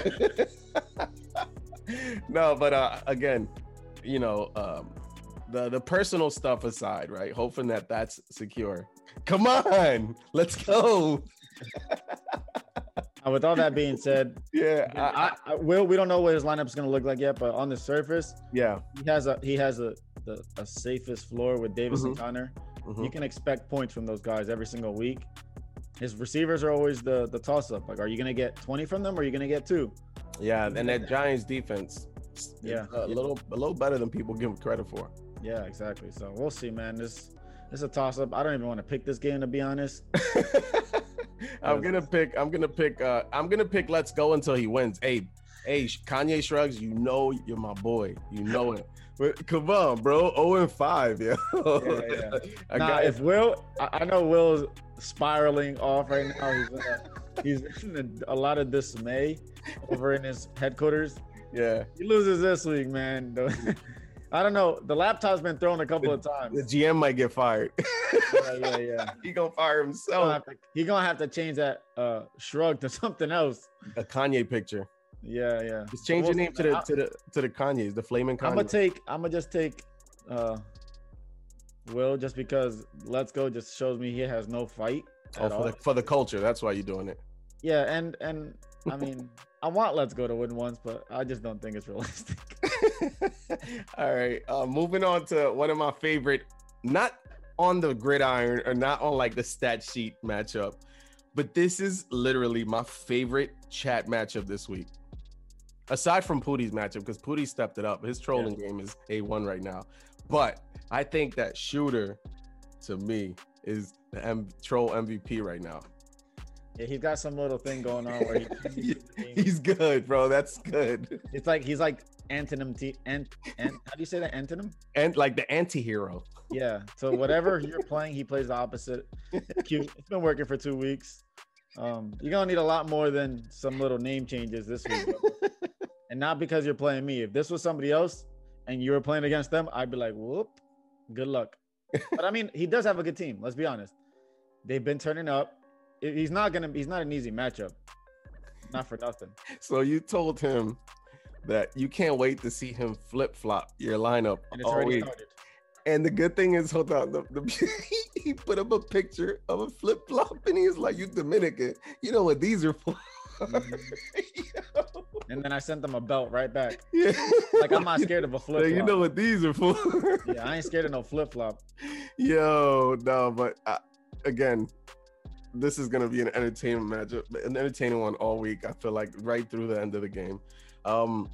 No, but uh, again, you know, um, the the personal stuff aside, right? Hoping that that's secure. Come on, let's go. Uh, with all that being said, yeah, I, I, I, Will, we don't know what his lineup is going to look like yet, but on the surface, yeah, he has a he has a the a safest floor with Davis Mhm. and Conner. Mhm. You can expect points from those guys every single week. His receivers are always the the toss up. Like, are you going to get twenty from them, or are you going to get two? yeah, and that Giants defense, Yeah. a little a little better than people give him credit for. Yeah, exactly. So we'll see, man. This this is a toss up. I don't even want to pick this game, to be honest. I'm gonna pick. I'm gonna pick. Uh, I'm gonna pick. Let's Go until he wins. Hey, hey, Kanye Shrugs. You know you're my boy. You know it. But come on, bro. zero and five, yeah. Yeah, yeah. I Nah, got if Will, I, I know Will's spiraling off right now. He's in a, he's in a, a lot of dismay over in his headquarters. yeah. He loses this week, man. I don't know. The laptop's been thrown a couple of times. The G M might get fired. Yeah, yeah, yeah. He gonna fire He's gonna himself. have to, he gonna have to change that uh, shrug to something else. A Kanye picture. Yeah, yeah. Just change We'll your name see, to man. the to the to the Kanye's, the flaming Kanye. I'm gonna take. I'm gonna just take. Uh, Will, just because Let's Go just shows me he has no fight oh, at for all. the for the culture. That's why you're doing it. Yeah, and and I mean, I want Let's Go to win once, but I just don't think it's realistic. All right. Uh, moving on to one of my favorite, not on the gridiron or not on like the stat sheet matchup, but this is literally my favorite chat matchup this week. Aside from Pootie's matchup, because Pootie stepped it up. His trolling yeah. game is A one right now. But I think that Shooter, to me, is the M- troll M V P right now. Yeah, he's got some little thing going on where he, he's good, bro. That's good. It's like he's like antonym t and and how do you say that, antonym? And like the anti-hero. Yeah. So whatever you're playing, he plays the opposite. It's cute. It's been working for two weeks. Um, you're gonna need a lot more than some little name changes this week. And not because you're playing me. If this was somebody else and you were playing against them, I'd be like, whoop, good luck. But I mean, he does have a good team. Let's be honest. They've been turning up. He's not gonna. He's not an easy matchup. Not for nothing. So you told him that you can't wait to see him flip flop your lineup And it's all already week. started. And the good thing is, hold on, the, the, he put up a picture of a flip flop, and he's like, "You Dominican, you know what these are for." Mm-hmm. And then I sent them a belt right back. Yeah. Like, I'm not scared of a flip flop. You know what these are for. Yeah, I ain't scared of no flip flop. Yo, no, but uh, again, this is gonna be an entertainment matchup, an entertaining one all week. I feel like right through the end of the game. Um,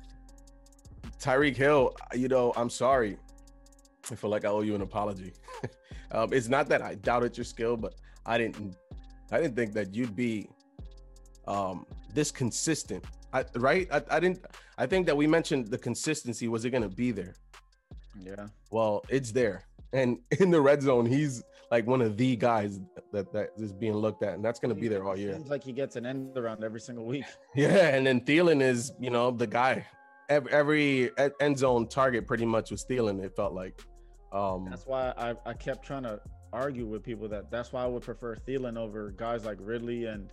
Tyreek Hill, you know, I'm sorry. I feel like I owe you an apology. um, it's not that I doubted your skill, but I didn't, I didn't think that you'd be um, this consistent. I, right? I, I didn't. I think that we mentioned the consistency. Was it gonna be there? Yeah. Well, it's there, and in the red zone, he's like one of the guys that that is being looked at, and that's going to be there all year. Seems like he gets an end around every single week. Yeah, and then Thielen is, you know, the guy. Every, every end zone target pretty much was Thielen. It felt like. Um, that's why I, I kept trying to argue with people that that's why I would prefer Thielen over guys like Ridley and.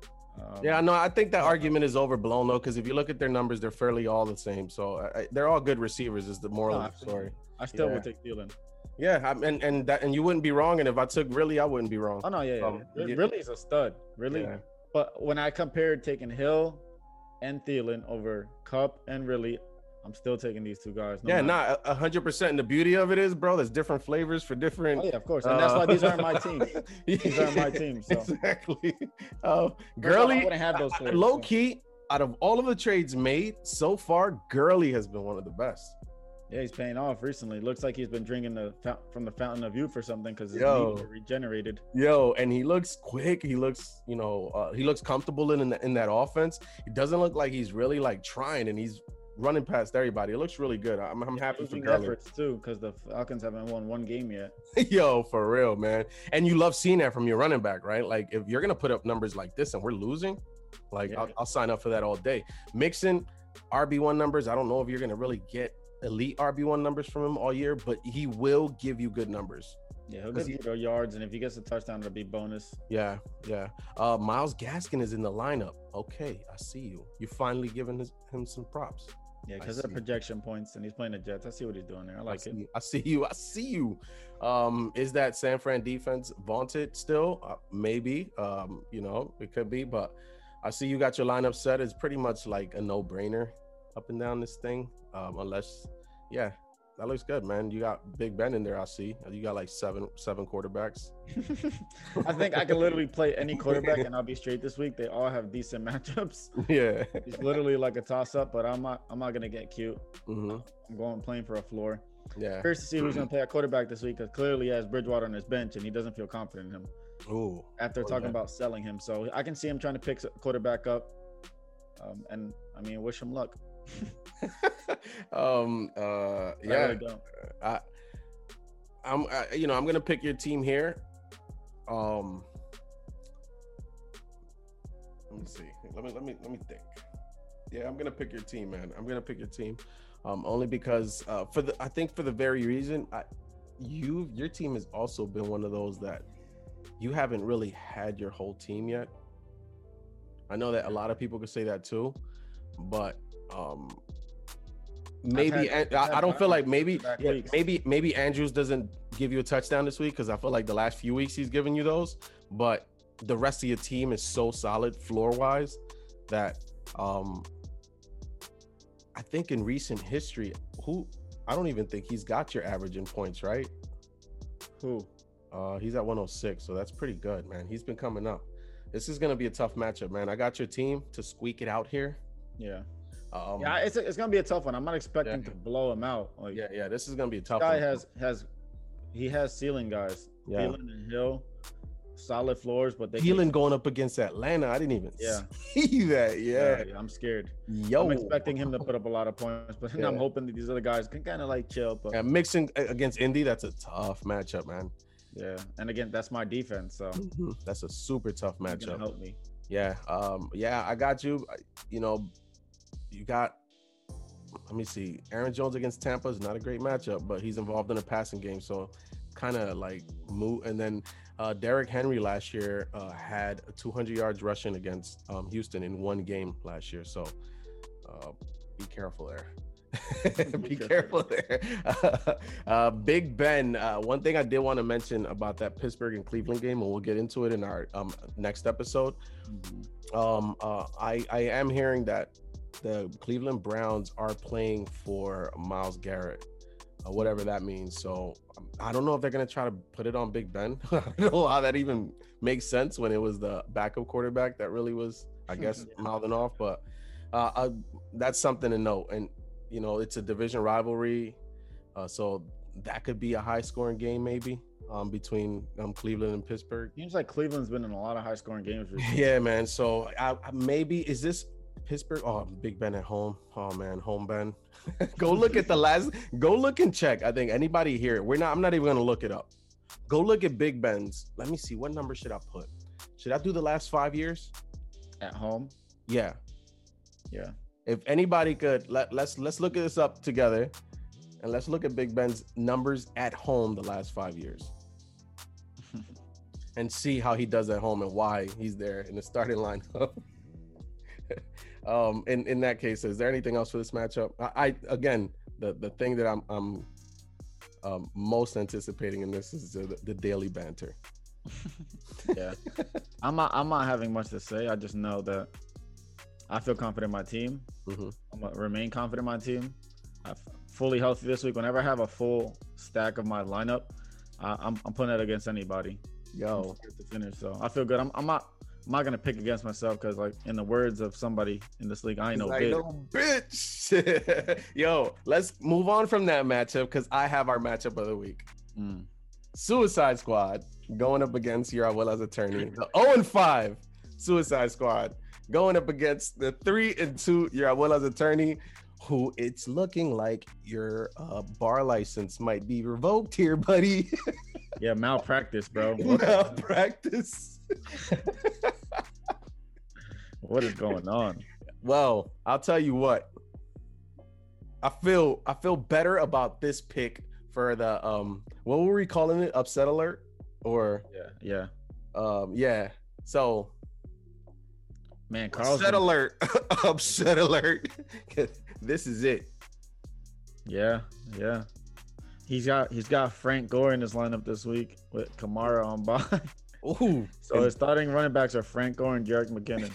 Um, yeah, no, I think that argument is overblown though, because if you look at their numbers, they're fairly all the same. So I, they're all good receivers. Is the moral no, of the story. I still yeah. would take Thielen. Yeah, I, and and that and you wouldn't be wrong. And if I took Ridley, I wouldn't be wrong. Oh no, yeah, yeah. Um, yeah. yeah. Ridley's a stud, really. Yeah. But when I compared taking Hill and Thielen over Kupp and Ridley, I'm still taking these two guys. No yeah, matter. not a hundred percent. And the beauty of it is, bro, there's different flavors for different. Oh yeah, of course, and uh, that's why these aren't my team. These aren't my team. So. Exactly. Uh, Gurley, I wouldn't have those flavors, low so. key. Out of all of the trades made so far, Gurley has been one of the best. Yeah, he's paying off recently. Looks like he's been drinking the from the fountain of youth or something because his Yo. knees are regenerated. Yo, and he looks quick. He looks, you know, uh, he looks comfortable in in, the, in that offense. It doesn't look like he's really like trying, and he's running past everybody. It looks really good. I'm, I'm yeah, happy for losing Gurley. efforts too because the Falcons haven't won one game yet. Yo, for real, man. And you love seeing that from your running back, right? Like if you're gonna put up numbers like this and we're losing, like yeah. I'll, I'll sign up for that all day. Mixon R B one numbers. I don't know if you're gonna really get elite R B one numbers from him all year, but he will give you good numbers. Yeah, he'll get zero yards, and if he gets a touchdown, it'll be bonus. Yeah, yeah. Uh, Myles Gaskin is in the lineup. Okay, I see you. You're finally giving his, him some props. Yeah, because of projection points, and he's playing the Jets. I see what he's doing there. I like I it. See, I see you. I see you. Um, is that San Fran defense vaunted still? Uh, maybe. Um, you know, it could be, but I see you got your lineup set. It's pretty much like a no-brainer up and down this thing. Um, unless, yeah, that looks good, man. You got Big Ben in there. I see. You got like seven, seven quarterbacks. I think I can literally play any quarterback, and I'll be straight this week. They all have decent matchups. Yeah, it's literally like a toss-up, but I'm not. I'm not gonna get cute. Mm-hmm. I'm going playing for a floor. Yeah. Curious to see who's gonna play at quarterback this week, because clearly he has Bridgewater on his bench, and he doesn't feel confident in him. Ooh. After oh, talking yeah. about selling him, so I can see him trying to pick a quarterback up. Um, and I mean, wish him luck. um. Uh. Yeah. I, I. I'm. I, you know. I'm gonna pick your team here. Um. Let me see. Let me. Let me. Let me think. Yeah, I'm gonna pick your team, man. I'm gonna pick your team. Um. Only because. Uh. For the. I think for the very reason. I. You. Your team has also been one of those that. You haven't really had your whole team yet. I know that a lot of people could say that too, but um, maybe had, I, I don't feel like maybe yeah, maybe maybe Andrews doesn't give you a touchdown this week because I feel like the last few weeks he's given you those, but the rest of your team is so solid floor wise that um, I think in recent history, who I don't even think he's got your average in points, right? Who? Uh, he's at one oh six, so that's pretty good, man. He's been coming up. This is gonna be a tough matchup, man. I got your team to squeak it out here. Yeah. Um, yeah, it's it's gonna be a tough one. I'm not expecting yeah. to blow him out. Like, yeah, yeah, this is gonna be a tough guy one. has has he has ceiling guys. Yeah. Thielen and Hill, solid floors, but they Thielen going up against Atlanta. I didn't even yeah. see that. Yeah. yeah, I'm scared. Yo, I'm expecting him to put up a lot of points, but Yeah. I'm hoping that these other guys can kind of like chill. But yeah, mixing against Indy, that's a tough matchup, man. yeah, and again, that's my defense, so Mhm. That's a super tough it's gonna matchup. help me. Yeah, um, yeah, I got you. I- You know, you got. Let me see. Aaron Jones against Tampa is not a great matchup, but he's involved in a passing game, so kind of like move. And then uh, Derrick Henry last year uh, had two hundred yards rushing against um, Houston in one game last year, so uh, be careful there. Be careful there. uh, Big Ben. Uh, one thing I did want to mention about that Pittsburgh and Cleveland game, and we'll get into it in our um, next episode. Mm-hmm. Um, uh, I I am hearing that the Cleveland Browns are playing for Myles Garrett, uh, whatever that means. So um, I don't know if they're gonna try to put it on Big Ben. I don't know how that even makes sense when it was the backup quarterback that really was, I guess, Yeah. mouthing off. But uh, uh, that's something to note. And you know, it's a division rivalry, uh, so that could be a high-scoring game maybe um, between um, Cleveland and Pittsburgh. Seems like Cleveland's been in a lot of high-scoring games recently. Yeah, man. So I, I, maybe is this Pittsburgh? Oh, Big Ben at home. Oh man, home Ben. Go look at the last. Go look and check. I think anybody here. We're not. I'm not even gonna look it up. Go look at Big Ben's. Let me see. What number should I put? Should I do the last five years? At home. Yeah. Yeah. If anybody could let let's let's look at this up together, and let's look at Big Ben's numbers at home the last five years, and see how he does at home and why he's there in the starting lineup. um, in in that case, is there anything else for this matchup? I, I again, the the thing that I'm I'm um, most anticipating in this is the, the daily banter. Yeah. I'm not I'm not having much to say. I just know that I feel confident in my team. Mm-hmm. I'm gonna remain confident in my team. I'm fully healthy this week. Whenever I have a full stack of my lineup, uh, I'm I'm putting it against anybody. Yo, To finish, so I feel good. I'm I'm not I'm not gonna pick against myself because, like, in the words of somebody in this league, I ain't no I bitch. know, bitch. Yo, let's move on from that matchup because I have our matchup of the week. Mm. Suicide Squad going up against your Abuela's attorney. The oh and five Suicide Squad going up against the three and two your Abuela's attorney, who it's looking like your uh, bar license might be revoked here, buddy. Yeah, malpractice, bro. Malpractice. What is going on? Well, I'll tell you what. I feel I feel better about this pick for the um what were we calling it? Upset alert? Or Yeah, yeah. um yeah. So Man, Carl's upset alert. Upset alert. This is it. Yeah, yeah. He's got he's got Frank Gore in his lineup this week with Kamara on bye. Ooh. So his starting running backs are Frank Gore and Jerick McKinnon.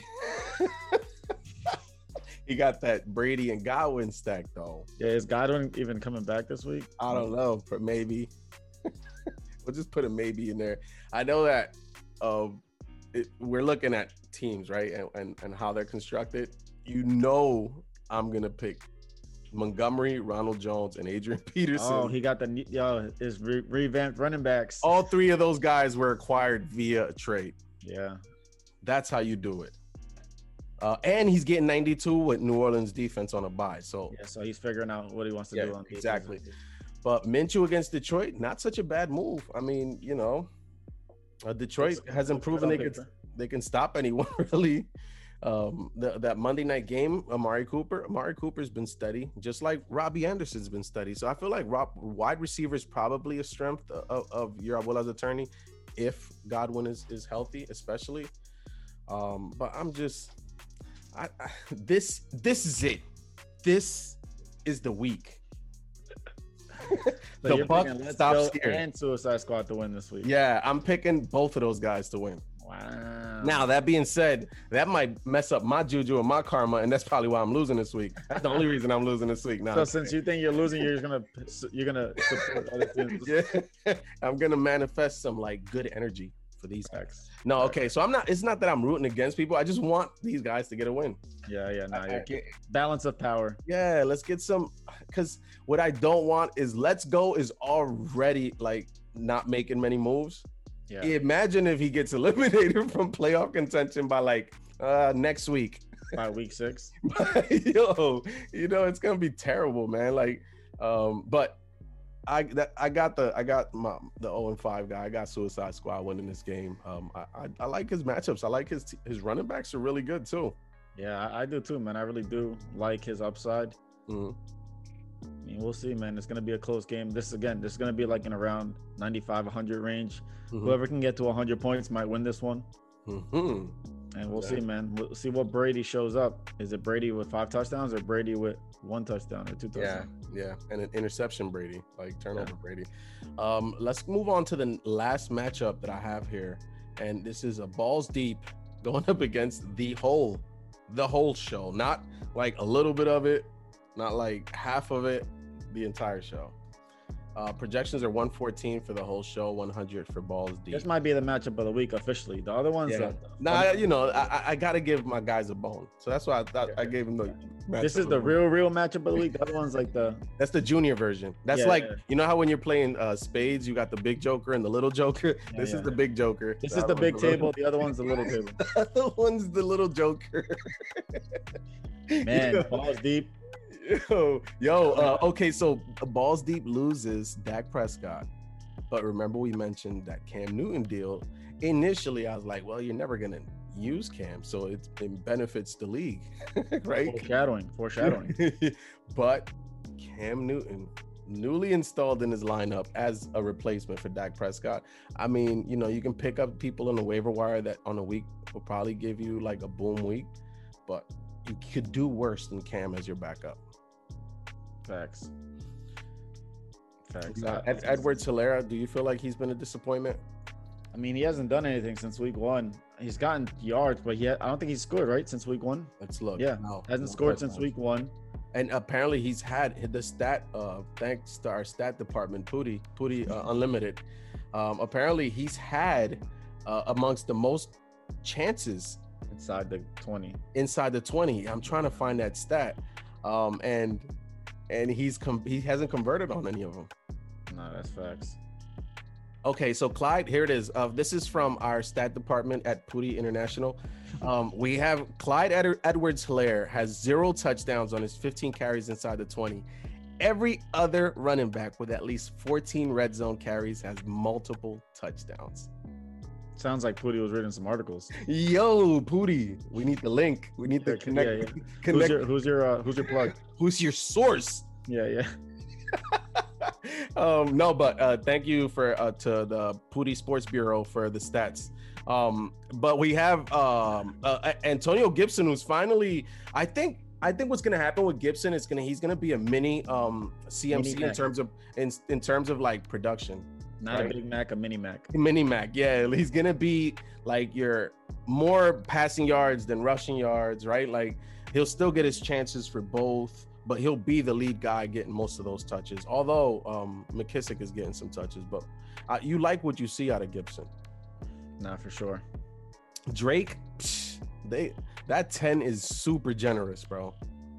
He got that Brady and Godwin stack though. Yeah, is Godwin even coming back this week? I don't know, but maybe. We'll just put a maybe in there. I know that um, it, we're looking at teams, right, and, and and how they're constructed. You know, I'm gonna pick Montgomery, Ronald Jones, and Adrian Peterson. Oh, he got the ne- yo his re- revamped running backs. All three of those guys were acquired via a trade. Yeah, That's how you do it. Uh, and he's getting ninety-two with New Orleans defense on a bye. So, yeah. So he's figuring out what he wants to Yeah, do on defense. exactly. But Minshew against Detroit, not such a bad move. I mean, you know, uh, Detroit It's- hasn't it's proven good they on can paper. they can stop anyone really. Um, the, that Monday night game, Amari Cooper, Amari Cooper's been steady, just like Robbie Anderson's been steady. So I feel like Rob, wide receiver is probably a strength of, of your Abuela's attorney if Godwin is is healthy, especially. Um, but I'm just, I, I this this is it. This is the week. So The you're buck picking Let's stops Go here. and Suicide Squad to win this week. Yeah, I'm picking both of those guys to win. Wow. Nah. Now, that being said, that might mess up my juju and my karma, and that's probably why I'm losing this week. That's the only reason I'm losing this week. Now, So since you think you're losing, you're just gonna you're gonna support other teams. yeah, I'm gonna manifest some like good energy for these guys. Facts. No, okay, so I'm not. It's not that I'm rooting against people. I just want these guys to get a win. Yeah, yeah, nah, I- yeah. I can't- Balance of power. Yeah, let's get some. Because what I don't want is Let's Go is already like not making many moves. Yeah. Imagine if he gets eliminated from playoff contention by like uh next week. By week six. Yo, you know it's gonna be terrible, man. Like, um, but I that I got the I got my the oh and five guy. I got Suicide Squad winning this game. Um, I, I I like his matchups. I like his his running backs are really good too. Yeah, I, I do too, man. I really do like his upside. Mhm. I mean, we'll see, man. It's gonna be a close game. This again, this is gonna be like in around ninety-five, one hundred range. Mhm. Whoever can get to one hundred points might win this one. Mhm. And we'll Okay. see, man. We'll see what Brady shows up. Is it Brady with five touchdowns or Brady with one touchdown or two Yeah, touchdowns? yeah, and an interception, Brady, like turnover, Brady. Um, let's move on to the last matchup that I have here, and this is a balls deep going up against the whole, the whole show, not like a little bit of it, not like half of it, the entire show. Uh, projections are one fourteen for the whole show, one hundred for balls deep. This might be the matchup of the week officially. The other ones, Yeah. uh, Nah, you know, I, I- I got to give my guys a bone, so that's why I thought I gave him the. this matchup is of the week. real, real matchup of the week. The other one's like the That's the junior version. That's Yeah, like yeah. you know how when you're playing uh, spades, you got the big joker and the little joker. this yeah. is the big joker. this The is the other big one's table. The other one's the little table. The other one's the little joker. Man, Yo, balls deep. yo, yo, uh, okay, so balls deep loses Dak Prescott, but remember we mentioned that Cam Newton deal. Initially, I was like, well, you're never gonna use Cam, so it's, it benefits the league, right? Foreshadowing. Foreshadowing. But Cam Newton, newly installed in his lineup as a replacement for Dak Prescott. I mean, you know, you can pick up people on the waiver wire that on a week will probably give you like a boom week, but you could do worse than Cam as your backup. Facts. Facts. Uh, I, Ed- Edward Hilaire, do you feel like he's been a disappointment? I mean, he hasn't done anything since week one. He's gotten yards, but he ha- I don't think he's scored right since week one. Let's look. Yeah, No, hasn't no scored since touchdowns. week one. And apparently he's had the stat, uh, thanks to our stat department, Pooty, Pooty uh, Unlimited. Um, apparently he's had uh, amongst the most chances Inside the twenty. inside the twenty. I'm trying to find that stat. Um, and and he's com- he hasn't converted on any of them. No, that's facts. Okay, so Clyde, here it is. Uh, this is from our stat department at Pooty International. Um, we have Clyde Ed- Edwards Hilaire has zero touchdowns on his fifteen carries inside the twenty. Every other running back with at least fourteen red zone carries has multiple touchdowns. Sounds like Pooty was reading some articles. Yo, Pooty, we need the link. We need to Yeah, connect. yeah, yeah. Who's connect. your who's your uh, who's your plug? Who's your source? Yeah, yeah. um no but uh thank you for uh to the Pooty Sports Bureau for the stats. Um but we have um uh, Antonio Gibson, who's finally, I think I think what's gonna happen with Gibson is gonna he's gonna be a mini um C M C Mini in Mac. terms of in, in terms of like production. Not Right. a Big Mac, a Mini Mac. Mini Mac, yeah, he's gonna be like your more passing yards than rushing yards, right? Like he'll still get his chances for both, but he'll be the lead guy getting most of those touches. Although um, McKissick is getting some touches, but uh, you like what you see out of Gibson. Nah, for sure. Drake, psh, they that ten is super generous, bro.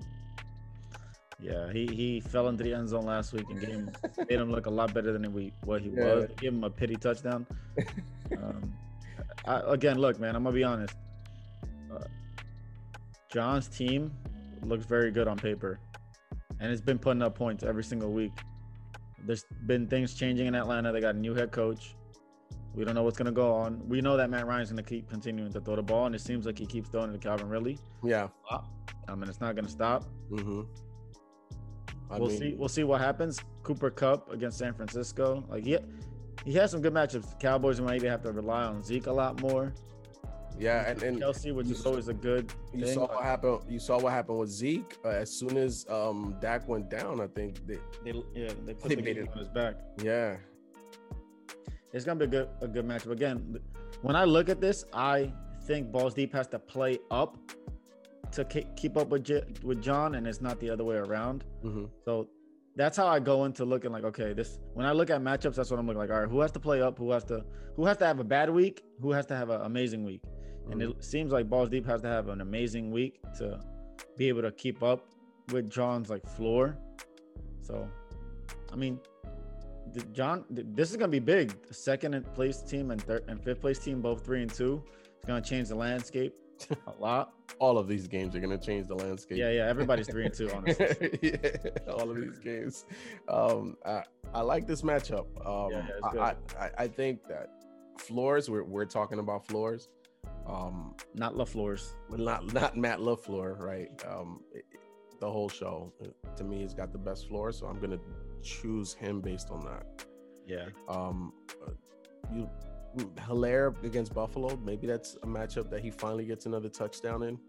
Yeah, he he fell into the end zone last week and gave him, made him look a lot better than we what he Yeah. was. Gave him a pity touchdown. um, I, again, look, man, I'm gonna be honest. Uh, John's team looks very good on paper, and it's been putting up points every single week. There's been things changing in Atlanta. They got a new head coach. We don't know what's gonna go on. We know that Matt Ryan's gonna keep continuing to throw the ball, and it seems like he keeps throwing it to Calvin Ridley. Yeah. I mean, it's not gonna stop. Mm-hmm. I we'll mean, see. We'll see what happens. Cooper Kupp against San Francisco. Like he, he has some good matchups. Cowboys might have to rely on Zeke a lot more. Yeah, and, and Kelsey, which you is saw- always a good you thing. saw what happened. You saw what happened with Zeke. Uh, as soon as um, Dak went down, I think they, They, yeah, they put They the made game it. on his back. yeah. It's gonna be a good a good matchup. Again, when I look at this, I think Balls Deep has to play up to ke- keep up with J- with John, and it's not the other way around. Mm-hmm. So that's how I go into looking like, okay, this when I look at matchups, that's what I'm looking like. All right, who has to play up? Who has to who has to have a bad week? Who has to have an amazing week? And Mm-hmm. it seems like Balls Deep has to have an amazing week to be able to keep up with John's like floor. So, I mean, the John, this is gonna be big. The second place team and third and fifth place team, both three and two, it's gonna change the landscape a lot. All of these games are gonna change the landscape. Yeah, yeah. Everybody's three and two, honestly. Yeah, all of these games. Um, I, I like this matchup. Um, Yeah, yeah, it's good. I, I I think that floors. We're we're talking about floors. Um, Not LaFleur's. not not Matt LaFleur, right? Um, it, the whole show to me has got the best floor, so I'm gonna choose him based on that. Yeah. Um, you Hilaire against Buffalo. Maybe that's a matchup that he finally gets another touchdown in.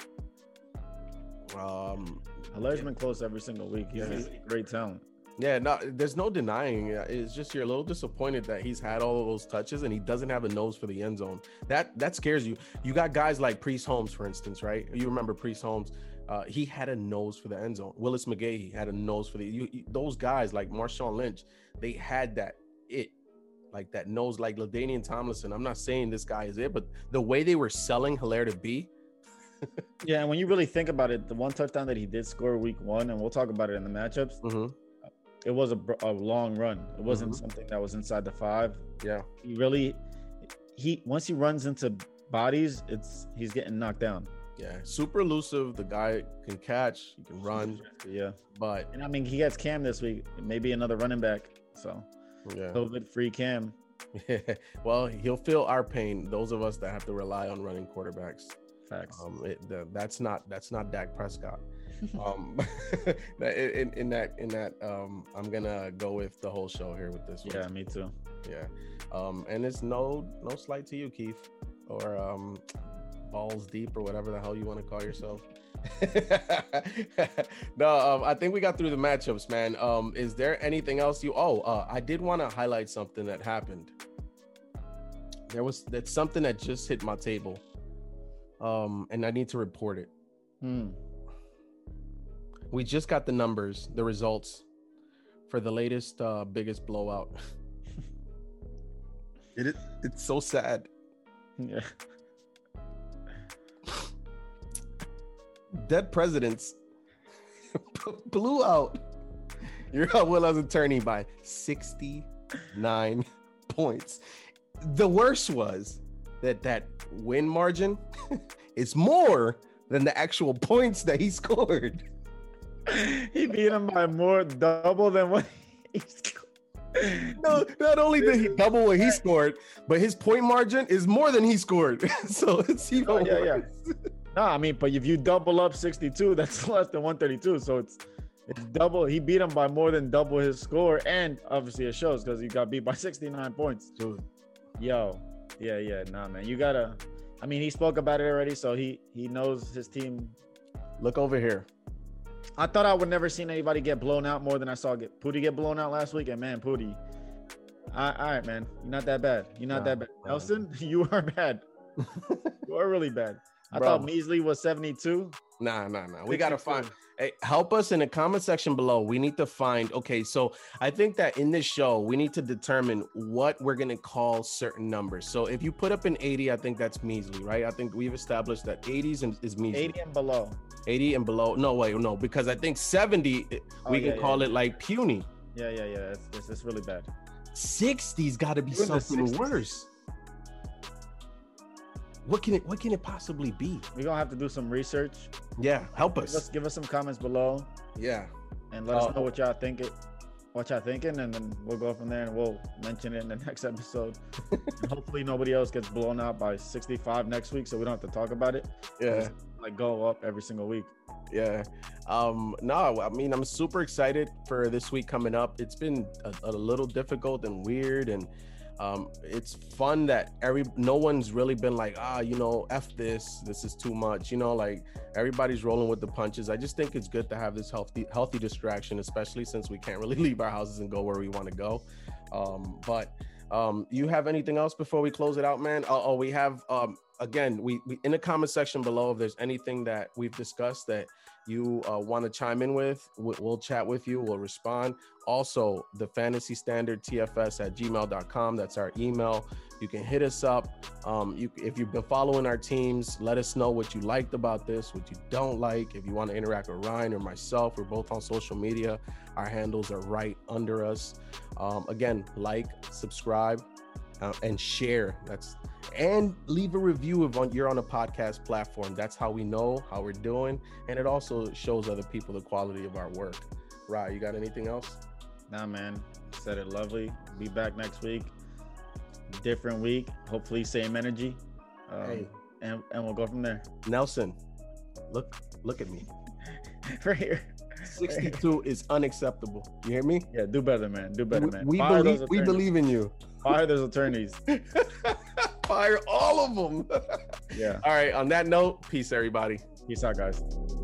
Um, Hilaire's been close every single week. He's Yeah. a great talent. yeah, no, there's no denying. it. It's just you're a little disappointed that he's had all of those touches and he doesn't have a nose for the end zone. That that scares you. You got guys like Priest Holmes, for instance, right? You remember Priest Holmes? Uh, he had a nose for the end zone. Willis McGahee had a nose for the. You, you, those guys like Marshawn Lynch, they had that it, like that nose, like LaDainian Tomlinson. I'm not saying this guy is it, but the way they were selling Hilaire to be. Yeah, and when you really think about it, the one touchdown that he did score week one, and we'll talk about it in the matchups, Mm-hmm. it was a, a long run. It wasn't Mhm. something that was inside the five. Yeah. He really, he once he runs into bodies, it's he's getting knocked down. Yeah, super elusive. The guy can catch, he can run, Yeah, but and I mean he gets Cam this week, maybe another running back. So yeah. COVID free Cam. Well, he'll feel our pain. Those of us that have to rely on running quarterbacks. Facts. Um, it, the, that's not that's not Dak Prescott. Um, in, in that in that um, I'm gonna go with the whole show here with this one. Yeah, me too. Yeah. Um, and it's no no slight to you, Keith, or um, Balls Deep, or whatever the hell you want to call yourself. No, um, I think we got through the matchups, man. Um, is there anything else you? Oh, uh, I did want to highlight something that happened. There was that's something that just hit my table, um, and I need to report it. Hmm. We just got the numbers, the results for the latest uh, biggest blowout. It is, it's so sad. Yeah. Dead presidents blew out your Willow's attorney by sixty-nine points. The worst was that that win margin is more than the actual points that he scored. He beat him by more, double than what he scored. No, not only did he double what he scored, but his point margin is more than he scored. So it's even Oh, yeah, yeah. worse. No, I mean, but if you double up sixty-two, that's less than one thirty-two. So it's it's double. He beat him by more than double his score, and obviously it shows because he got beat by sixty-nine points. Dude. Yo, yeah, yeah, nah, man, you gotta. I mean, he spoke about it already, so he he knows his team. Look over here. I thought I would never seen anybody get blown out more than I saw get Pooty get blown out last week, and man, Pooty. All right, man, you're not that bad. You're not Nah, that bad. nah. Nelson, you are bad. You are really bad. I Bro. thought Measley was seventy-two. Nah, nah, nah. We gotta find. sixty-two. Hey, help us in the comment section below. We need to find. Okay, so I think that in this show we need to determine what we're gonna call certain numbers. So if you put up an eighty, I think that's measly, right? I think we've established that eighties is, is measly. eighty and below. eighty and below. No, wait, no, because I think seventy we Oh, can yeah, call yeah. it like puny. Yeah, yeah, yeah. It's, it's, it's really bad. sixty's got to be Even the something sixties. worse. What can it? What can it possibly be? We're gonna have to do some research. Yeah, help Give us, us. give us some comments below Yeah. and let Oh. us know what y'all think it what y'all thinking, and then we'll go from there and we'll mention it in the next episode. And hopefully nobody else gets blown out by sixty-five next week, so we don't have to talk about it. Yeah. Just, like go up every single week. Yeah. Um, no, I mean, I'm super excited for this week coming up. It's been a, a little difficult and weird, and um, it's fun that every no one's really been like, ah, you know, F this, this is too much, you know, like everybody's rolling with the punches. I just think it's good to have this healthy, healthy distraction, especially since we can't really leave our houses and go where we want to go. Um, but um, you have anything else before we close it out, man? Oh, oh we have um, again, we, we in the comment section below, if there's anything that we've discussed that you uh, want to chime in with, we'll, we'll chat with you. We'll respond. Also, the Fantasy Standard T F S at gmail dot com. That's our email. You can hit us up. Um, you, if you've been following our teams, let us know what you liked about this, what you don't like. If you want to interact with Ryan or myself, we're both on social media. Our handles are right under us. Um, again, like, subscribe, uh, and share. That's and leave a review if on, you're on a podcast platform. That's how we know how we're doing, and it also shows other people the quality of our work. Right? You got anything else? Nah, man. Said it lovely. Be back next week. Different week. Hopefully, same energy. Um, Hey. and and we'll go from there. Nelson, look look at me. Right here. sixty-two is unacceptable. You hear me? Yeah, do better, man. Do better, We, man. we Fire believe those we attorneys. believe in you. Fire those attorneys. Fire all of them. Yeah. All right. On that note, peace, everybody. Peace out, guys.